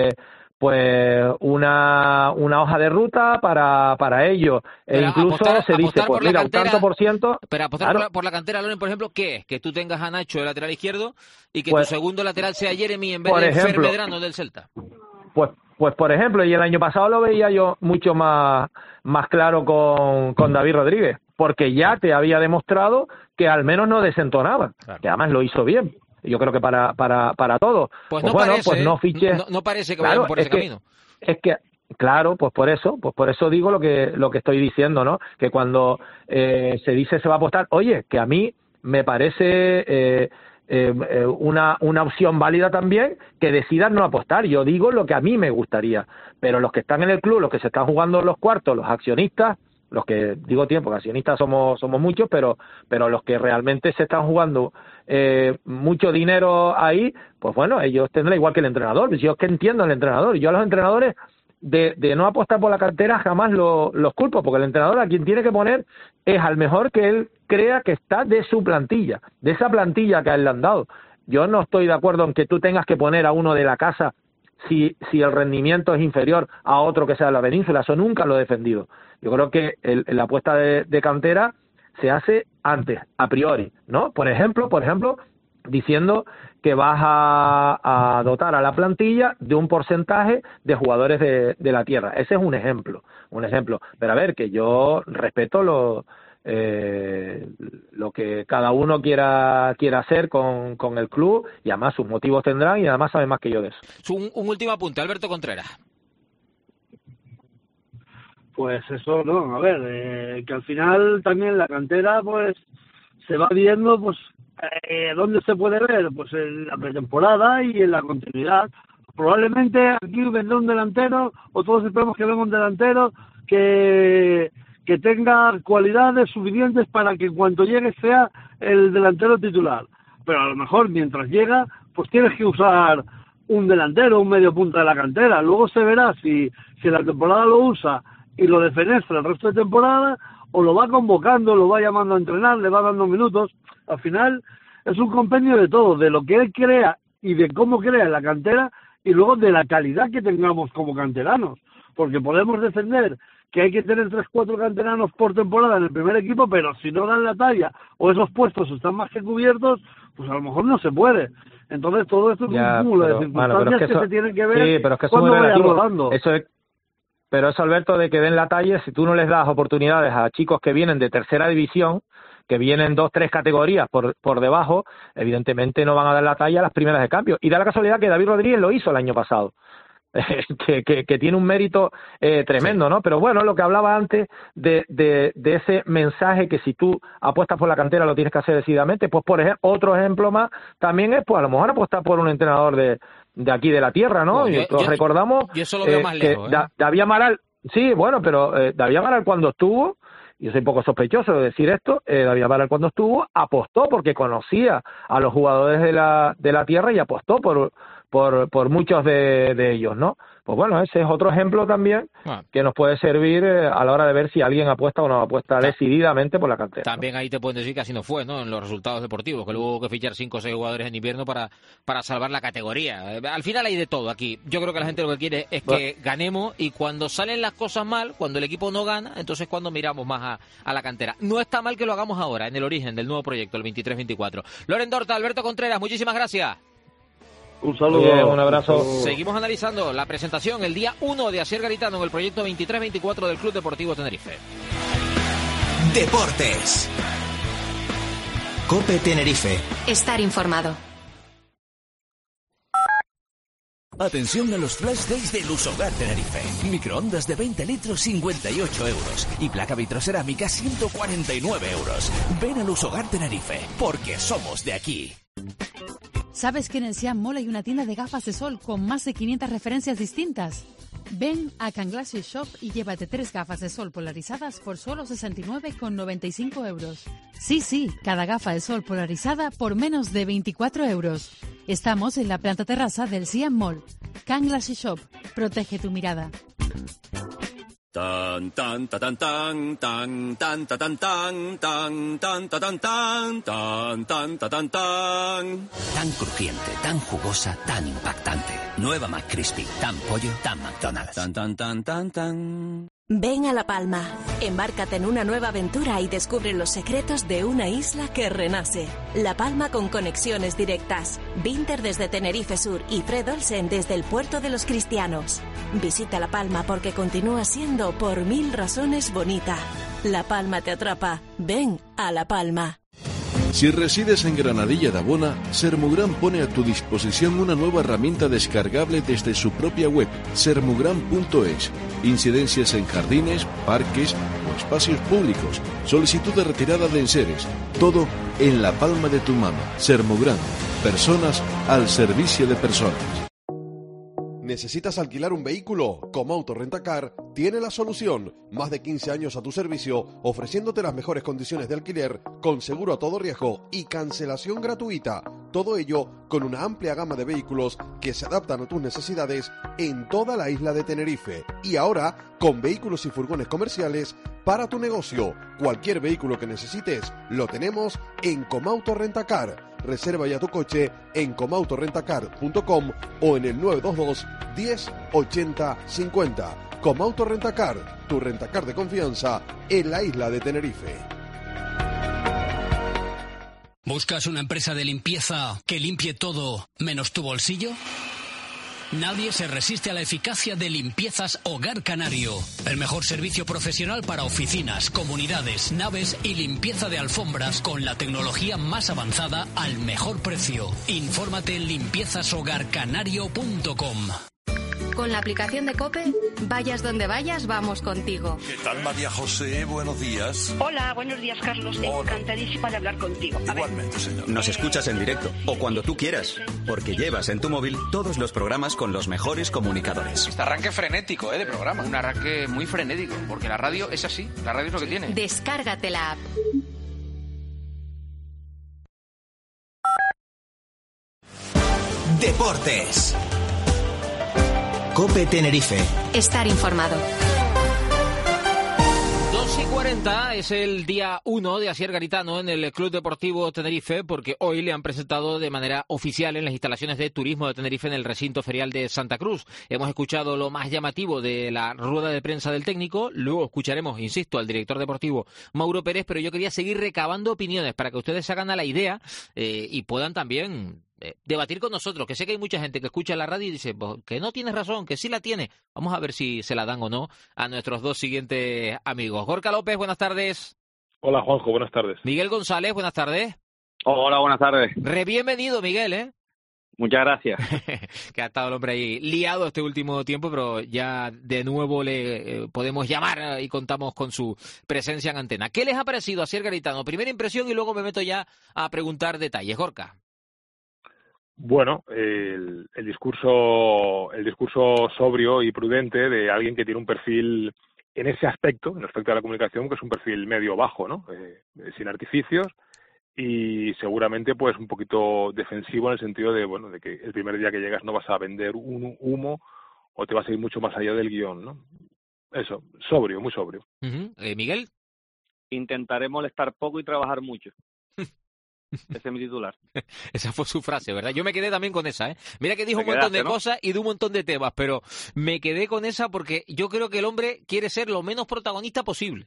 pues una hoja de ruta para ello, e incluso se dice, pues mira, un tanto por ciento. Pero apostar claro, por la cantera, Loren, por ejemplo, ¿qué es? Que tú tengas a Nacho de lateral izquierdo y que pues, tu segundo lateral sea Jeremy en vez por de ejemplo, Fer Medrano del Celta. Pues por ejemplo, y el año pasado lo veía yo mucho más claro con David Rodríguez, porque ya te había demostrado que al menos no desentonaba, claro, que además lo hizo bien. Yo creo que para todo. Pues no bueno, parece, pues no fiches. No parece que claro, vayan por ese camino. Es que claro, pues por eso digo lo que estoy diciendo, ¿no? Que cuando se dice se va a apostar, oye, que a mí me parece una opción válida también que decidan no apostar. Yo digo lo que a mí me gustaría, pero los que están en el club, los que se están jugando los cuartos, los accionistas, los que digo tiempo, que accionistas somos muchos, pero los que realmente se están jugando mucho dinero ahí, pues bueno, ellos tendrán igual que el entrenador. Yo es que entiendo al entrenador, yo a los entrenadores de no apostar por la cantera jamás los culpo, porque el entrenador a quien tiene que poner es al mejor que él crea que está de su plantilla, de esa plantilla que a él le han dado. Yo no estoy de acuerdo en que tú tengas que poner a uno de la casa si el rendimiento es inferior a otro que sea de la península. Eso nunca lo he defendido. Yo creo que la apuesta de cantera se hace antes, a priori, ¿no? Por ejemplo, diciendo que vas a dotar a la plantilla de un porcentaje de jugadores de la tierra. Ese es un ejemplo. Pero a ver, que yo respeto lo que cada uno quiera hacer con el club, y además sus motivos tendrán, y además sabe más que yo de eso. Un último apunte, Alberto Contreras. Pues eso, no, a ver, que al final también la cantera pues se va viendo pues dónde se puede ver, pues en la pretemporada y en la continuidad. Probablemente aquí vendrá un delantero, o todos esperamos que venga un delantero que tenga cualidades suficientes para que cuando llegue sea el delantero titular. Pero a lo mejor mientras llega, pues tienes que usar un delantero, un medio punta de la cantera. Luego se verá si la temporada lo usa y lo defenestra el resto de temporada, o lo va convocando, lo va llamando a entrenar, le va dando minutos. Al final es un compendio de todo, de lo que él crea y de cómo crea la cantera, y luego de la calidad que tengamos como canteranos, porque podemos defender que hay que tener 3-4 canteranos por temporada en el primer equipo, pero si no dan la talla o esos puestos están más que cubiertos, pues a lo mejor no se puede. Entonces todo esto es un cúmulo de circunstancias que se tienen que ver. Sí, pero es que eso cuando es vaya relativo. rodando. Pero eso, Alberto, de que den la talla, si tú no les das oportunidades a chicos que vienen de tercera división, que vienen 2-3 categorías por debajo, evidentemente no van a dar la talla a las primeras de cambio. Y da la casualidad que David Rodríguez lo hizo el año pasado, que tiene un mérito tremendo, ¿no? Pero bueno, lo que hablaba antes de ese mensaje que si tú apuestas por la cantera lo tienes que hacer decididamente, pues por ejemplo, otro ejemplo más también es, pues a lo mejor apostar por un entrenador de aquí de la tierra, ¿no? Recordamos yo eso lo veo más lejos, David Amaral, sí, bueno, pero David Amaral cuando estuvo, yo soy un poco sospechoso de decir esto, David Amaral cuando estuvo apostó porque conocía a los jugadores de la tierra y apostó por muchos de ellos, ¿no? Pues bueno, ese es otro ejemplo también que nos puede servir a la hora de ver si alguien apuesta o no apuesta decididamente por la cantera. También ahí te pueden decir que así no fue, ¿no? En los resultados deportivos, que luego hubo que fichar 5 o 6 jugadores en invierno para salvar la categoría. Al final hay de todo aquí. Yo creo que la gente lo que quiere es que ganemos, y cuando salen las cosas mal, cuando el equipo no gana, entonces cuando miramos más a la cantera. No está mal que lo hagamos ahora, en el origen del nuevo proyecto, el 23-24. Loren Dorta, Alberto Contreras, muchísimas gracias. Un saludo. Bien, un abrazo. Seguimos analizando la presentación el día 1 de Asier Garitano en el proyecto 23-24 del Club Deportivo Tenerife. Deportes. COPE Tenerife. Estar informado. Atención a los flash days de Lusogar Tenerife. Microondas de 20 litros, 58 euros. Y placa vitrocerámica, 149 euros. Ven a Lusogar Tenerife, porque somos de aquí. ¿Sabes que en el Siam Mall hay una tienda de gafas de sol con más de 500 referencias distintas? Ven a Can Glasses Shop y llévate 3 gafas de sol polarizadas por solo 69,95 euros. Sí, cada gafa de sol polarizada por menos de 24 euros. Estamos en la planta terraza del Siam Mall. Can Glasses Shop, protege tu mirada. Tan tan tan tan tan tan tan tan tan tan tan tan tan tan tan tan tan. Tan crujiente, tan jugosa, tan impactante. Nueva McCrispy, tan pollo, tan McDonald's. Tan tan tan tan tan. Ven a La Palma, embárcate en una nueva aventura y descubre los secretos de una isla que renace. La Palma con conexiones directas. Vinter desde Tenerife Sur y Fred Olsen desde el Puerto de los Cristianos. Visita La Palma porque continúa siendo por 1000 razones bonita. La Palma te atrapa. Ven a La Palma. Si resides en Granadilla de Abona, Sermugran pone a tu disposición una nueva herramienta descargable desde su propia web, sermugran.es. Incidencias en jardines, parques o espacios públicos. Solicitud de retirada de enseres. Todo en la palma de tu mano. Sermugran. Personas al servicio de personas. ¿Necesitas alquilar un vehículo? Comauto Rentacar tiene la solución. Más de 15 años a tu servicio, ofreciéndote las mejores condiciones de alquiler, con seguro a todo riesgo y cancelación gratuita. Todo ello con una amplia gama de vehículos que se adaptan a tus necesidades en toda la isla de Tenerife. Y ahora, con vehículos y furgones comerciales para tu negocio. Cualquier vehículo que necesites, lo tenemos en Comauto Rentacar. Reserva ya tu coche en comautorentacar.com o en el 922 10 80 50. Comauto Rentacar, tu rentacar de confianza en la isla de Tenerife. ¿Buscas una empresa de limpieza que limpie todo menos tu bolsillo? Nadie se resiste a la eficacia de Limpiezas Hogar Canario. El mejor servicio profesional para oficinas, comunidades, naves y limpieza de alfombras con la tecnología más avanzada al mejor precio. Infórmate en limpiezashogarcanario.com. Con la aplicación de COPE, vayas donde vayas, vamos contigo. ¿Qué tal, María José? Buenos días. Hola, buenos días, Carlos. Encantadísima de hablar contigo. Igualmente, señor. Nos escuchas en directo o cuando tú quieras, porque llevas en tu móvil todos los programas con los mejores comunicadores. Este arranque frenético, de programa. Un arranque muy frenético, porque la radio es así. La radio es lo que tiene. Descárgate la app. Deportes. COPE Tenerife. Estar informado. 2:40 es el día 1 de Asier Garitano en el Club Deportivo Tenerife, porque hoy le han presentado de manera oficial en las instalaciones de turismo de Tenerife en el recinto ferial de Santa Cruz. Hemos escuchado lo más llamativo de la rueda de prensa del técnico, luego escucharemos, insisto, al director deportivo Mauro Pérez, pero yo quería seguir recabando opiniones para que ustedes se hagan a la idea y puedan también debatir con nosotros, que sé que hay mucha gente que escucha la radio y dice que no tienes razón, que sí la tiene. Vamos a ver si se la dan o no a nuestros dos siguientes amigos. Gorka López, buenas tardes. Hola, Juanjo, buenas tardes. Miguel González, buenas tardes. Hola, buenas tardes. Bienvenido, Miguel, ¿eh? Muchas gracias. Que ha estado el hombre ahí liado este último tiempo, pero ya de nuevo le podemos llamar y contamos con su presencia en antena. ¿Qué les ha parecido a Asier Garitano? Primera impresión y luego me meto ya a preguntar detalles. Gorka. Bueno, el discurso sobrio y prudente de alguien que tiene un perfil en ese aspecto, en respecto a la comunicación, que es un perfil medio bajo, ¿no? Sin artificios y seguramente pues un poquito defensivo en el sentido de, bueno, de que el primer día que llegas no vas a vender un humo o te vas a ir mucho más allá del guión, ¿no? Eso, sobrio, muy sobrio. Miguel. Intentaré molestar poco y trabajar mucho. Ese es mi titular. Esa fue su frase, ¿verdad? Yo me quedé también con esa, ¿eh? Mira que dijo un montón de cosas y de un montón de temas, pero me quedé con esa porque yo creo que el hombre quiere ser lo menos protagonista posible.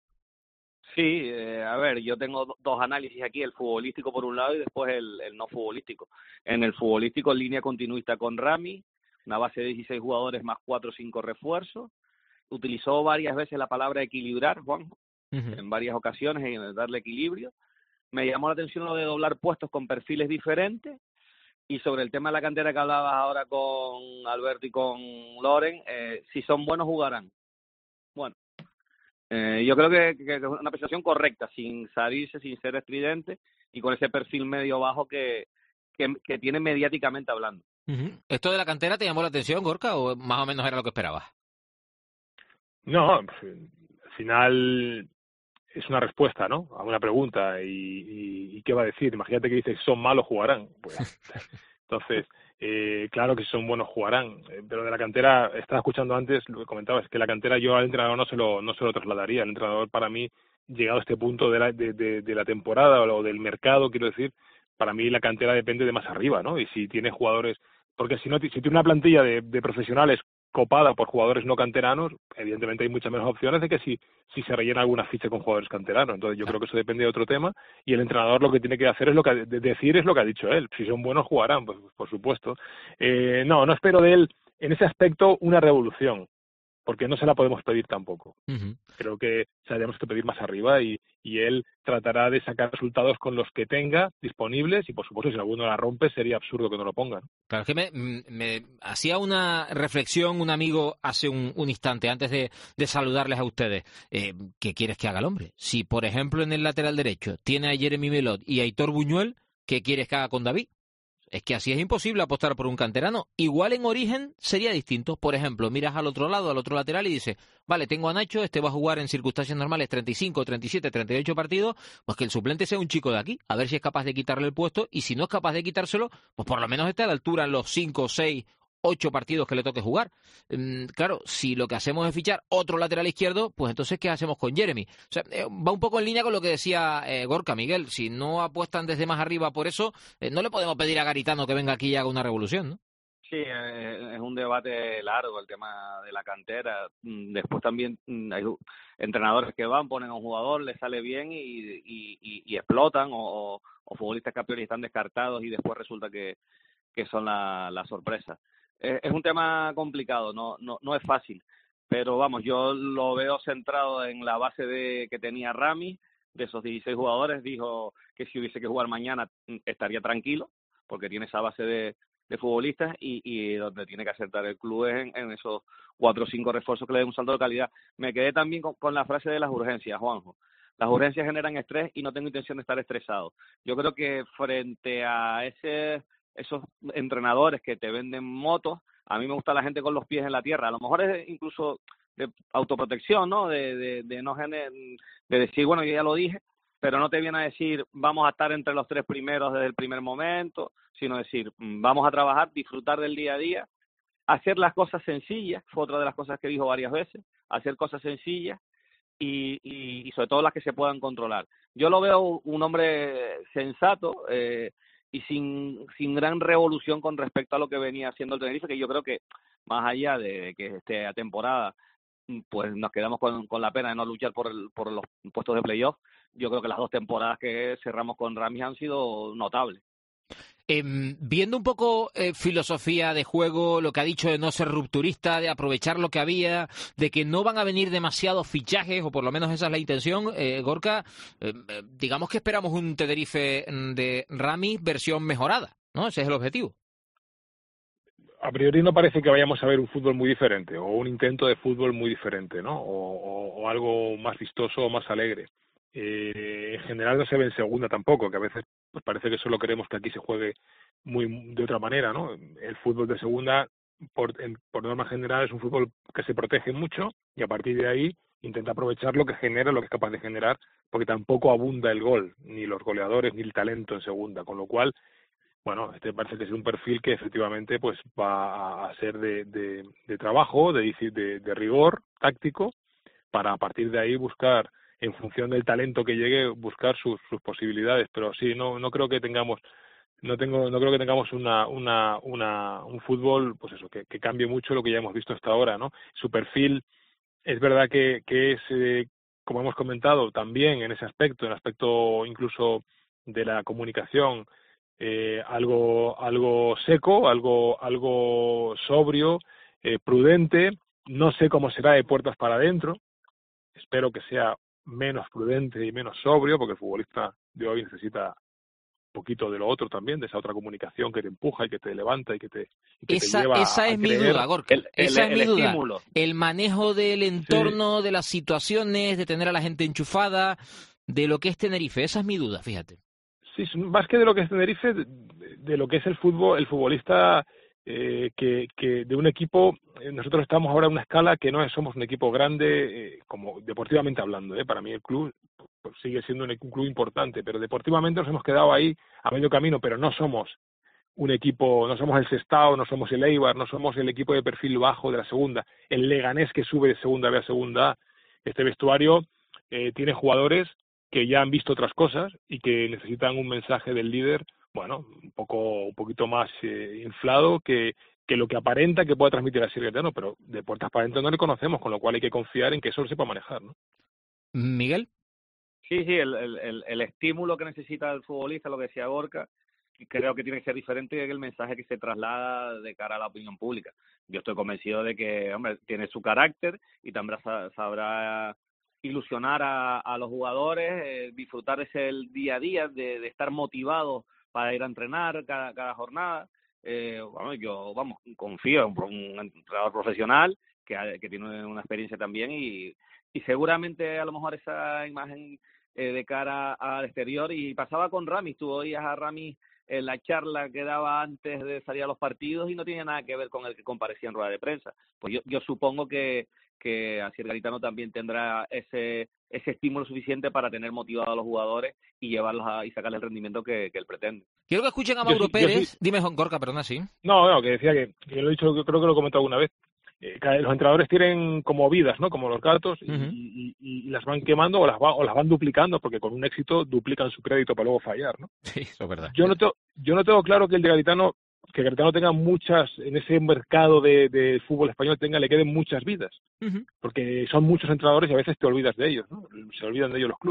Sí, a ver, yo tengo dos análisis aquí, el futbolístico por un lado y después el no futbolístico. En el futbolístico, línea continuista con Rami, una base de 16 jugadores más 4 o 5 refuerzos. Utilizó varias veces la palabra equilibrar, Juanjo, en varias ocasiones, en darle equilibrio. Me llamó la atención lo de doblar puestos con perfiles diferentes. Y sobre el tema de la cantera que hablabas ahora con Alberto y con Loren, si son buenos jugarán. Bueno, yo creo que es una apreciación correcta, sin salirse, sin ser estridente y con ese perfil medio bajo que tiene mediáticamente hablando. ¿Esto de la cantera te llamó la atención, Gorka, o más o menos era lo que esperabas? No, pues, al final es una respuesta, ¿no?, a una pregunta y ¿qué va a decir? Imagínate que dice son malos, jugarán. Pues, entonces, claro que si son buenos jugarán, pero de la cantera, estaba escuchando antes, lo que comentabas, que la cantera yo al entrenador no se lo trasladaría. El entrenador, para mí, llegado a este punto de la temporada o del mercado, quiero decir, para mí la cantera depende de más arriba, ¿no? Y si tiene jugadores, porque si tiene una plantilla de profesionales copada por jugadores no canteranos, evidentemente hay muchas menos opciones de que si se rellena alguna ficha con jugadores canteranos. Entonces yo creo que eso depende de otro tema y el entrenador lo que tiene que hacer es decir lo que ha dicho él. Si son buenos jugarán, pues por supuesto. No espero de él en ese aspecto una revolución, porque no se la podemos pedir tampoco. Creo que tenemos que pedir más arriba y él tratará de sacar resultados con los que tenga disponibles y, por supuesto, si alguno la rompe, sería absurdo que no lo pongan. Claro, es que me hacía una reflexión un amigo hace un instante, antes de saludarles a ustedes. ¿Qué quieres que haga el hombre? Si, por ejemplo, en el lateral derecho tiene a Jeremy Melot y a Aitor Buñuel, ¿qué quieres que haga con David? Es que así es imposible apostar por un canterano. Igual en origen sería distinto. Por ejemplo, miras al otro lado, al otro lateral y dices, vale, tengo a Nacho, este va a jugar en circunstancias normales 35, 37, 38 partidos, pues que el suplente sea un chico de aquí, a ver si es capaz de quitarle el puesto, y si no es capaz de quitárselo, pues por lo menos esté a la altura en los 5, 6, 8 partidos que le toque jugar. Claro, si lo que hacemos es fichar otro lateral izquierdo, pues entonces ¿qué hacemos con Jeremy? O sea, va un poco en línea con lo que decía Gorka, Miguel. Si no apuestan desde más arriba por eso, no le podemos pedir a Garitano que venga aquí y haga una revolución, ¿no? Sí, es un debate largo el tema de la cantera. Después también hay entrenadores que van, ponen a un jugador, le sale bien y explotan, o futbolistas que a priori están descartados y después resulta que son la sorpresa. es un tema complicado, no es fácil. Pero vamos, yo lo veo centrado en la base que tenía Rami, de esos 16 jugadores. Dijo que si hubiese que jugar mañana estaría tranquilo, porque tiene esa base de futbolistas, y donde tiene que acertar el club es en esos 4 o 5 refuerzos que le den un salto de calidad. Me quedé también con la frase de las urgencias, Juanjo. Las urgencias generan estrés y no tengo intención de estar estresado. Yo creo que frente a esos entrenadores que te venden motos, a mí me gusta la gente con los pies en la tierra. A lo mejor es incluso de autoprotección, ¿no? De decir, bueno, yo ya lo dije, pero no te viene a decir vamos a estar entre los 3 primeros desde el primer momento, sino decir vamos a trabajar, disfrutar del día a día, hacer las cosas sencillas. Fue otra de las cosas que dijo varias veces, hacer cosas sencillas y sobre todo las que se puedan controlar. Yo lo veo un hombre sensato, y sin gran revolución con respecto a lo que venía haciendo el Tenerife, que yo creo que más allá de que esté a temporada, pues nos quedamos con la pena de no luchar por los puestos de playoff. Yo creo que las 2 temporadas que cerramos con Ramis han sido notables. Viendo un poco filosofía de juego, lo que ha dicho de no ser rupturista, de aprovechar lo que había, de que no van a venir demasiados fichajes, o por lo menos esa es la intención, Gorka, digamos que esperamos un Tenerife de Ramis versión mejorada, ¿no? Ese es el objetivo. A priori no parece que vayamos a ver un fútbol muy diferente, o un intento de fútbol muy diferente, ¿no? O algo más vistoso o más alegre. En general no se ve en segunda tampoco, que a veces pues parece que solo queremos que aquí se juegue de otra manera, ¿no? El fútbol de segunda, por norma general, es un fútbol que se protege mucho, y a partir de ahí intenta aprovechar lo que genera, lo que es capaz de generar, porque tampoco abunda el gol, ni los goleadores, ni el talento en segunda, con lo cual, bueno, parece que es un perfil que efectivamente pues va a ser de trabajo, de rigor táctico, para a partir de ahí buscar, en función del talento que llegue, buscar sus posibilidades. Pero sí, no creo que tengamos un fútbol, pues eso, que cambie mucho lo que ya hemos visto hasta ahora, ¿no? Su perfil es verdad que es, como hemos comentado, también en ese aspecto, en el aspecto incluso de la comunicación, algo seco, algo sobrio, prudente. No sé cómo será de puertas para adentro. Espero que sea menos prudente y menos sobrio, porque el futbolista de hoy necesita un poquito de lo otro también, de esa otra comunicación que te empuja y que te levanta y que te lleva esa es mi duda, Gorka. Esa es mi duda. Estímulo. El manejo del entorno, sí, de las situaciones, de tener a la gente enchufada, de lo que es Tenerife. Esa es mi duda, fíjate. Sí, más que de lo que es Tenerife, de lo que es el futbolista que de un equipo. Nosotros estamos ahora en una escala que no somos un equipo grande, como deportivamente hablando, para mí el club pues sigue siendo un club importante, pero deportivamente nos hemos quedado ahí a medio camino, pero no somos un equipo, no somos el Sestao, no somos el Eibar, no somos el equipo de perfil bajo de la segunda, el Leganés que sube de segunda B a segunda A. Este vestuario tiene jugadores que ya han visto otras cosas y que necesitan un mensaje del líder, bueno, un poquito más inflado que lo que aparenta que pueda transmitir a Asier Garitano, pero de puertas para adentro no le conocemos, con lo cual hay que confiar en que eso lo sepa manejar, ¿no? Miguel. Sí, el estímulo que necesita el futbolista, lo que decía Gorka, creo que tiene que ser diferente que el mensaje que se traslada de cara a la opinión pública. Yo estoy convencido de que, hombre, tiene su carácter y también sabrá ilusionar a los jugadores, disfrutar ese el día a día, de estar motivados para ir a entrenar cada jornada. Yo confío en un entrenador profesional que tiene una experiencia también y seguramente a lo mejor esa imagen de cara al exterior, y pasaba con Ramis. Tú oías a Ramis en la charla que daba antes de salir a los partidos y no tenía nada que ver con el que comparecía en rueda de prensa. Pues yo supongo que Asier Garitano también tendrá ese estímulo suficiente para tener motivados a los jugadores y llevarlos y sacarle el rendimiento que él pretende. Quiero que escuchen a Mauro Pérez. Sí. Dime, Gorka, perdona, sí. No, que decía que lo he dicho, creo que lo he comentado alguna vez. Los entrenadores tienen como vidas, ¿no? Como los gatos, y las van quemando o las van duplicando, porque con un éxito duplican su crédito para luego fallar, ¿no? Sí, eso es verdad. Yo no tengo claro que Garitano tenga muchas, en ese mercado de fútbol español le queden muchas vidas, porque son muchos entrenadores y a veces te olvidas de ellos, ¿no? Se olvidan de ellos los clubes.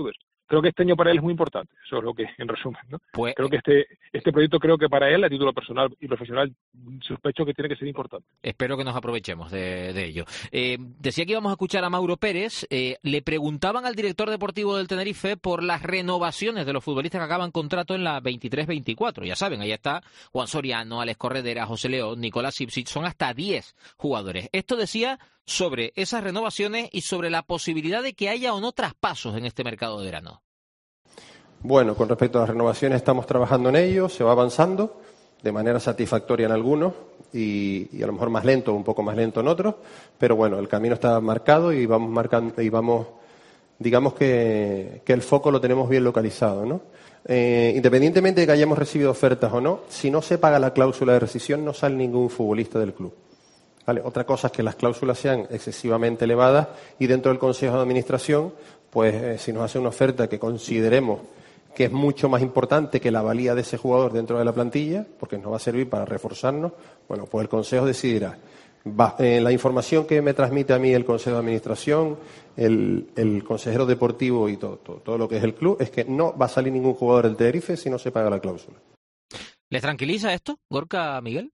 creo que este año para él es muy importante. Eso es lo que, en resumen, ¿no? Pues, creo que este proyecto, creo que para él, a título personal y profesional, sospecho que tiene que ser importante. Espero que nos aprovechemos de ello. Decía que íbamos a escuchar a Mauro Pérez. Le preguntaban al director deportivo del Tenerife por las renovaciones de los futbolistas que acaban contrato en la 23-24. Ya saben, ahí está Juan Soriano, Alex Corredera, José León, Nicolás Ipsic. Son hasta 10 jugadores. Esto decía sobre esas renovaciones y sobre la posibilidad de que haya o no traspasos en este mercado de verano. Bueno, con respecto a las renovaciones estamos trabajando en ello, se va avanzando de manera satisfactoria en algunos y a lo mejor más lento, un poco más lento en otros, pero bueno, el camino está marcado y vamos marcando y vamos, digamos que el foco lo tenemos bien localizado, ¿no? Independientemente de que hayamos recibido ofertas o no, si no se paga la cláusula de rescisión no sale ningún futbolista del club. ¿Vale? Otra cosa es que las cláusulas sean excesivamente elevadas y dentro del Consejo de Administración, pues si nos hace una oferta que consideremos que es mucho más importante que la valía de ese jugador dentro de la plantilla, porque nos va a servir para reforzarnos, bueno, pues el Consejo decidirá. La información que me transmite a mí el Consejo de Administración, el consejero deportivo y todo lo que es el club, es que no va a salir ningún jugador del Tenerife si no se paga la cláusula. ¿Les tranquiliza esto, Gorka, Miguel?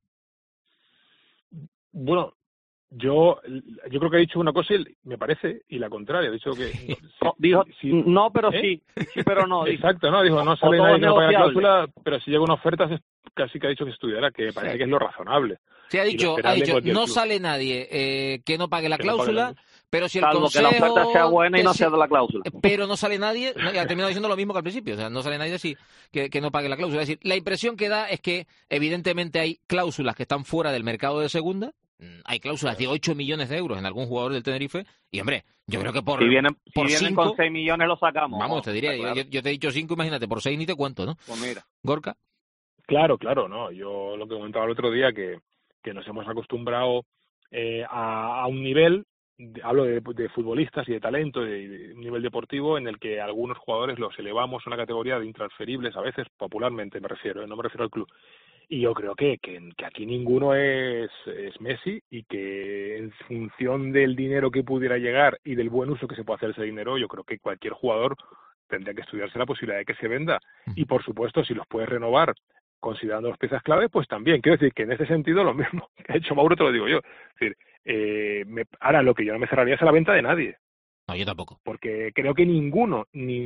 Bueno, yo creo que ha dicho una cosa y me parece, y la contraria. Ha dicho que... Dijo, sí, no, pero ¿eh? sí, pero no. Exacto, ¿no? Dijo, no sale nadie que no pague la cláusula, pero si llega una oferta, casi que ha dicho que estudiará, que parece que es lo razonable. Sí, ha dicho no sale nadie que no pague la cláusula, pero si el Salvo Consejo... que la oferta sea buena y no sea de la cláusula. Pero no sale nadie, y ha terminado diciendo lo mismo que al principio, o sea, no sale nadie así que no pague la cláusula. Es decir, la impresión que da es que evidentemente hay cláusulas que están fuera del mercado de segunda, hay cláusulas de 8 millones de euros en algún jugador del Tenerife, y hombre, yo creo que por si vienen 5, con 6 millones lo sacamos. Vamos, te diré, claro. yo te he dicho 5, imagínate, por 6 ni te cuento, ¿no? Pues mira. Gorka. Claro, no. Yo lo que comentaba el otro día, que nos hemos acostumbrado a un nivel, hablo de futbolistas y de talento, de un nivel deportivo en el que algunos jugadores los elevamos a una categoría de intransferibles, a veces popularmente me refiero, no me refiero al club. Y yo creo que aquí ninguno es Messi y que en función del dinero que pudiera llegar y del buen uso que se puede hacer ese dinero, yo creo que cualquier jugador tendría que estudiarse la posibilidad de que se venda. Y por supuesto, si los puedes renovar considerando las piezas clave, pues también. Quiero decir que en ese sentido lo mismo que ha hecho Mauro te lo digo yo. Es decir, ahora lo que yo no me cerraría es a la venta de nadie. No, yo tampoco. Porque creo que ninguno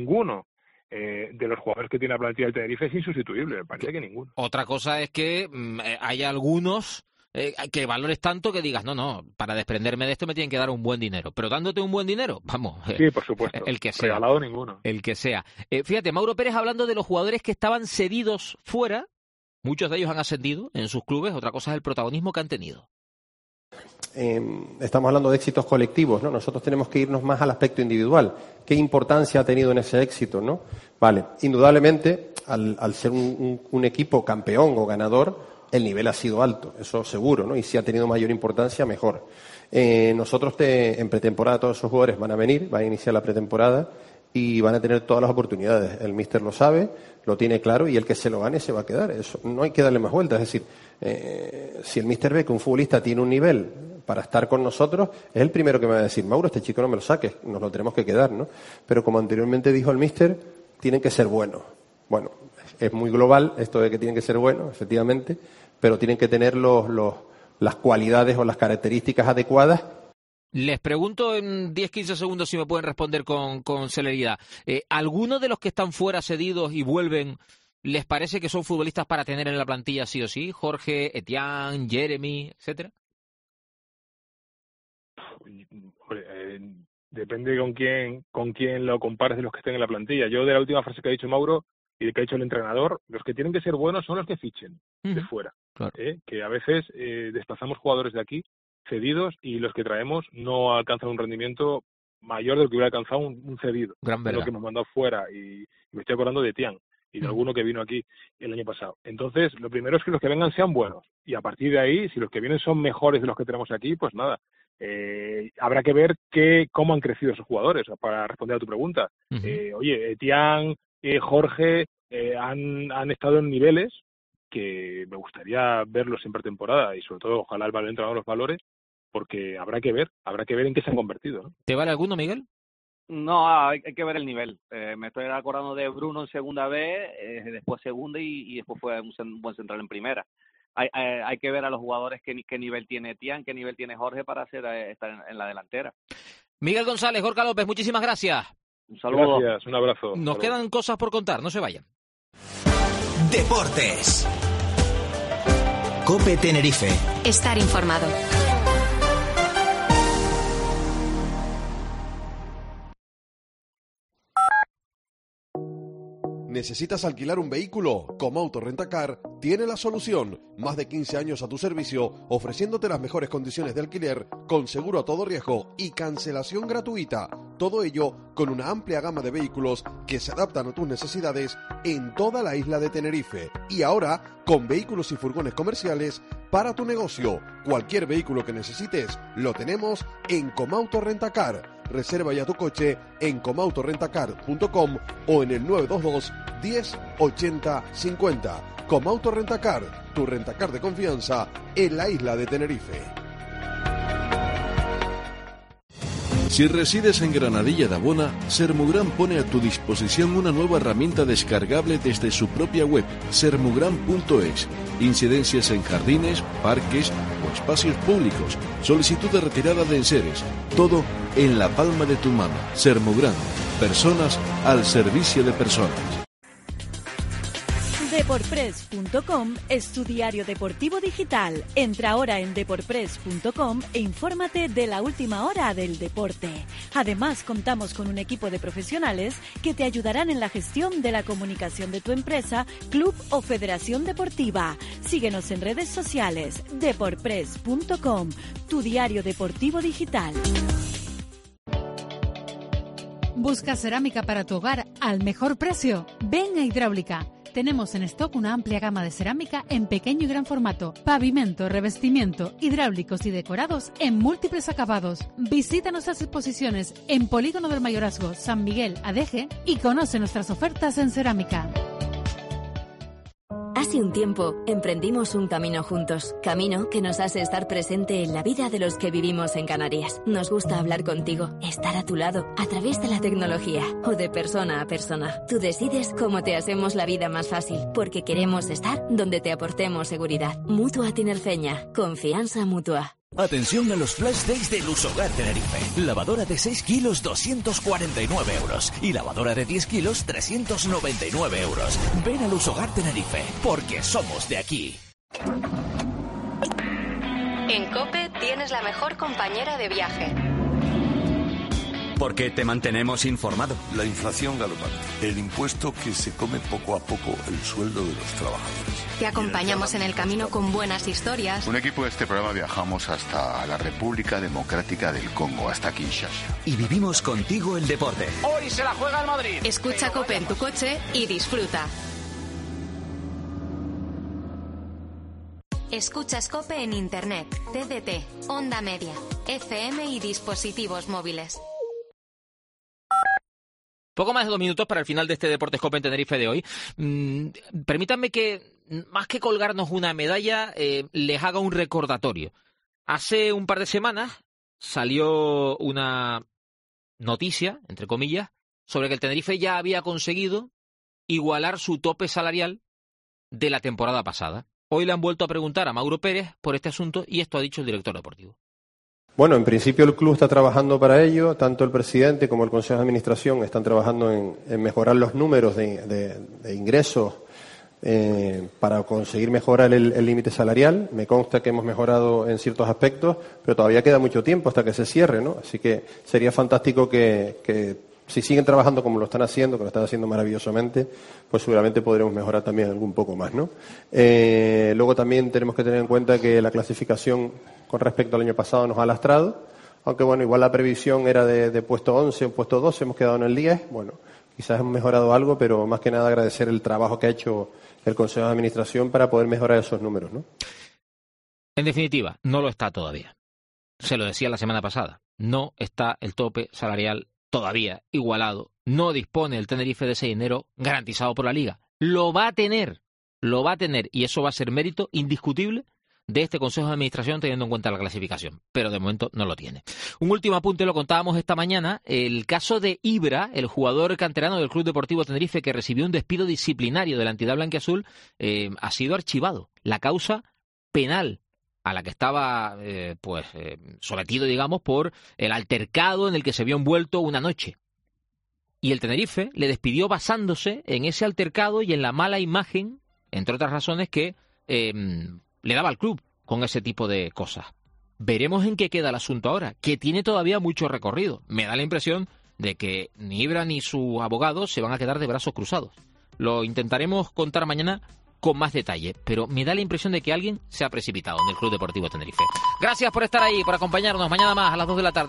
de los jugadores que tiene la plantilla del Tenerife es insustituible, me parece que ninguno. Otra cosa es que hay algunos que valores tanto que digas, no, para desprenderme de esto me tienen que dar un buen dinero. Pero dándote un buen dinero, vamos. Sí, por supuesto. El que sea. Regalado ninguno. El que sea. Fíjate, Mauro Pérez hablando de los jugadores que estaban cedidos fuera, muchos de ellos han ascendido en sus clubes, otra cosa es el protagonismo que han tenido. Estamos hablando de éxitos colectivos, ¿no? Nosotros tenemos que irnos más al aspecto individual. ¿Qué importancia ha tenido en ese éxito, no? Vale, indudablemente, al ser un equipo campeón o ganador, el nivel ha sido alto, eso seguro, ¿no? Y si ha tenido mayor importancia, mejor. Nosotros en pretemporada todos esos jugadores van a iniciar la pretemporada y van a tener todas las oportunidades. El míster lo sabe, lo tiene claro y el que se lo gane se va a quedar. Eso no hay que darle más vueltas. Es decir, si el míster ve que un futbolista tiene un nivel para estar con nosotros, es el primero que me va a decir, Mauro, este chico no me lo saques, nos lo tenemos que quedar, ¿no? Pero como anteriormente dijo el míster, tienen que ser buenos. Bueno, es muy global esto de que tienen que ser buenos, efectivamente, pero tienen que tener las cualidades o las características adecuadas. Les pregunto en 10-15 segundos si me pueden responder con celeridad. ¿Alguno de los que están fuera cedidos y vuelven, les parece que son futbolistas para tener en la plantilla sí o sí? Jorge, Etienne, Jeremy, etcétera. Depende con quién lo compares de los que estén en la plantilla. Yo de la última frase que ha dicho Mauro y de que ha dicho el entrenador, los que tienen que ser buenos son los que fichen de fuera. Claro. Que a veces desplazamos jugadores de aquí cedidos y los que traemos no alcanzan un rendimiento mayor de lo que hubiera alcanzado un cedido. Gran verdad. Lo que hemos mandado fuera y me estoy acordando de Etienne y de alguno que vino aquí el año pasado. Entonces, lo primero es que los que vengan sean buenos y a partir de ahí, si los que vienen son mejores de los que tenemos aquí, pues nada. Habrá que ver cómo han crecido esos jugadores, para responder a tu pregunta. Oye, Etienne, Jorge han estado en niveles que me gustaría verlos en pretemporada y sobre todo ojalá el entrenador los valores, porque habrá que ver en qué se han convertido, ¿no? ¿Te vale alguno, Miguel? No, hay que ver el nivel. Me estoy acordando de Bruno en segunda B, después segunda y después fue un buen central en primera. Hay que ver a los jugadores qué nivel tiene Tian, qué nivel tiene Jorge para estar en la delantera. Miguel González, Gorka López, muchísimas gracias. Un saludo. Gracias, un abrazo. Nos quedan cosas por contar, no se vayan. Deportes. COPE Tenerife. Estar informado. ¿Necesitas alquilar un vehículo? Comauto Rentacar tiene la solución. Más de 15 años a tu servicio, ofreciéndote las mejores condiciones de alquiler, con seguro a todo riesgo y cancelación gratuita. Todo ello con una amplia gama de vehículos que se adaptan a tus necesidades en toda la isla de Tenerife. Y ahora, con vehículos y furgones comerciales para tu negocio. Cualquier vehículo que necesites, lo tenemos en Comauto Rentacar. Reserva ya tu coche en comautorentacar.com o en el 922 10 80 50. Comauto Rentacar, tu rentacar de confianza en la isla de Tenerife. Si resides en Granadilla de Abona, Sermugran pone a tu disposición una nueva herramienta descargable desde su propia web, sermugran.es. Incidencias en jardines, parques o espacios públicos. Solicitud de retirada de enseres. Todo en la palma de tu mano. Sermugran. Personas al servicio de personas. Deportpress.com es tu diario deportivo digital. Entra ahora en deportpress.com e infórmate de la última hora del deporte. Además, contamos con un equipo de profesionales que te ayudarán en la gestión de la comunicación de tu empresa, club o federación deportiva. Síguenos en redes sociales. Deportpress.com, tu diario deportivo digital. ¿Buscas cerámica para tu hogar al mejor precio? Ven a Hidráulica. Tenemos en stock una amplia gama de cerámica en pequeño y gran formato, pavimento, revestimiento, hidráulicos y decorados en múltiples acabados. Visita nuestras exposiciones en Polígono del Mayorazgo, San Miguel, Adeje y conoce nuestras ofertas en cerámica. Hace un tiempo emprendimos un camino juntos, camino que nos hace estar presente en la vida de los que vivimos en Canarias. Nos gusta hablar contigo, estar a tu lado, a través de la tecnología o de persona a persona. Tú decides cómo te hacemos la vida más fácil, porque queremos estar donde te aportemos seguridad. Mutua Tinerfeña, confianza mutua. Atención a los Flash Days de Lusogar Tenerife. Lavadora de 6 kilos, 249 euros. Y lavadora de 10 kilos, 399 euros. Ven a Lusogar Tenerife, porque somos de aquí. En COPE tienes la mejor compañera de viaje. Porque te mantenemos informado. La inflación galopante, el impuesto que se come poco a poco el sueldo de los trabajadores. Te acompañamos en el camino con buenas historias. Un equipo de este programa viajamos hasta la República Democrática del Congo, hasta Kinshasa. Y vivimos contigo el deporte. Hoy se la juega el Madrid. Escucha COPE en tu coche y disfruta. Escuchas COPE en Internet, TDT, Onda Media, FM y dispositivos móviles. Poco más de 2 minutos para el final de este Deportes COPE en Tenerife de hoy. Permítanme que, más que colgarnos una medalla, les haga un recordatorio. Hace un par de semanas salió una noticia, entre comillas, sobre que el Tenerife ya había conseguido igualar su tope salarial de la temporada pasada. Hoy le han vuelto a preguntar a Mauro Pérez por este asunto y esto ha dicho el director deportivo. Bueno, en principio el club está trabajando para ello, tanto el presidente como el Consejo de Administración están trabajando en mejorar los números de ingresos para conseguir mejorar el límite salarial. Me consta que hemos mejorado en ciertos aspectos, pero todavía queda mucho tiempo hasta que se cierre, ¿no? Así que sería fantástico que si siguen trabajando como lo están haciendo, que lo están haciendo maravillosamente, pues seguramente podremos mejorar también algún poco más, ¿no? Luego también tenemos que tener en cuenta que la clasificación con respecto al año pasado nos ha lastrado, aunque bueno, igual la previsión era de puesto 11 o puesto 12, hemos quedado en el 10, bueno, quizás hemos mejorado algo, pero más que nada agradecer el trabajo que ha hecho el Consejo de Administración para poder mejorar esos números, ¿no? En definitiva, no lo está todavía. Se lo decía la semana pasada, no está el tope salarial todavía igualado, no dispone el Tenerife de ese dinero garantizado por la Liga. Lo va a tener, y eso va a ser mérito indiscutible de este Consejo de Administración teniendo en cuenta la clasificación, pero de momento no lo tiene. Un último apunte, lo contábamos esta mañana, el caso de Ibra, el jugador canterano del Club Deportivo Tenerife que recibió un despido disciplinario de la entidad blanquiazul, ha sido archivado. La causa penal a la que estaba sometido, digamos, por el altercado en el que se vio envuelto una noche. Y el Tenerife le despidió basándose en ese altercado y en la mala imagen, entre otras razones, que le daba al club con ese tipo de cosas. Veremos en qué queda el asunto ahora, que tiene todavía mucho recorrido. Me da la impresión de que ni Ibra ni sus abogados se van a quedar de brazos cruzados. Lo intentaremos contar mañana con más detalle, pero me da la impresión de que alguien se ha precipitado en el Club Deportivo Tenerife. Gracias por estar ahí, por acompañarnos. Mañana más a las 2 de la tarde.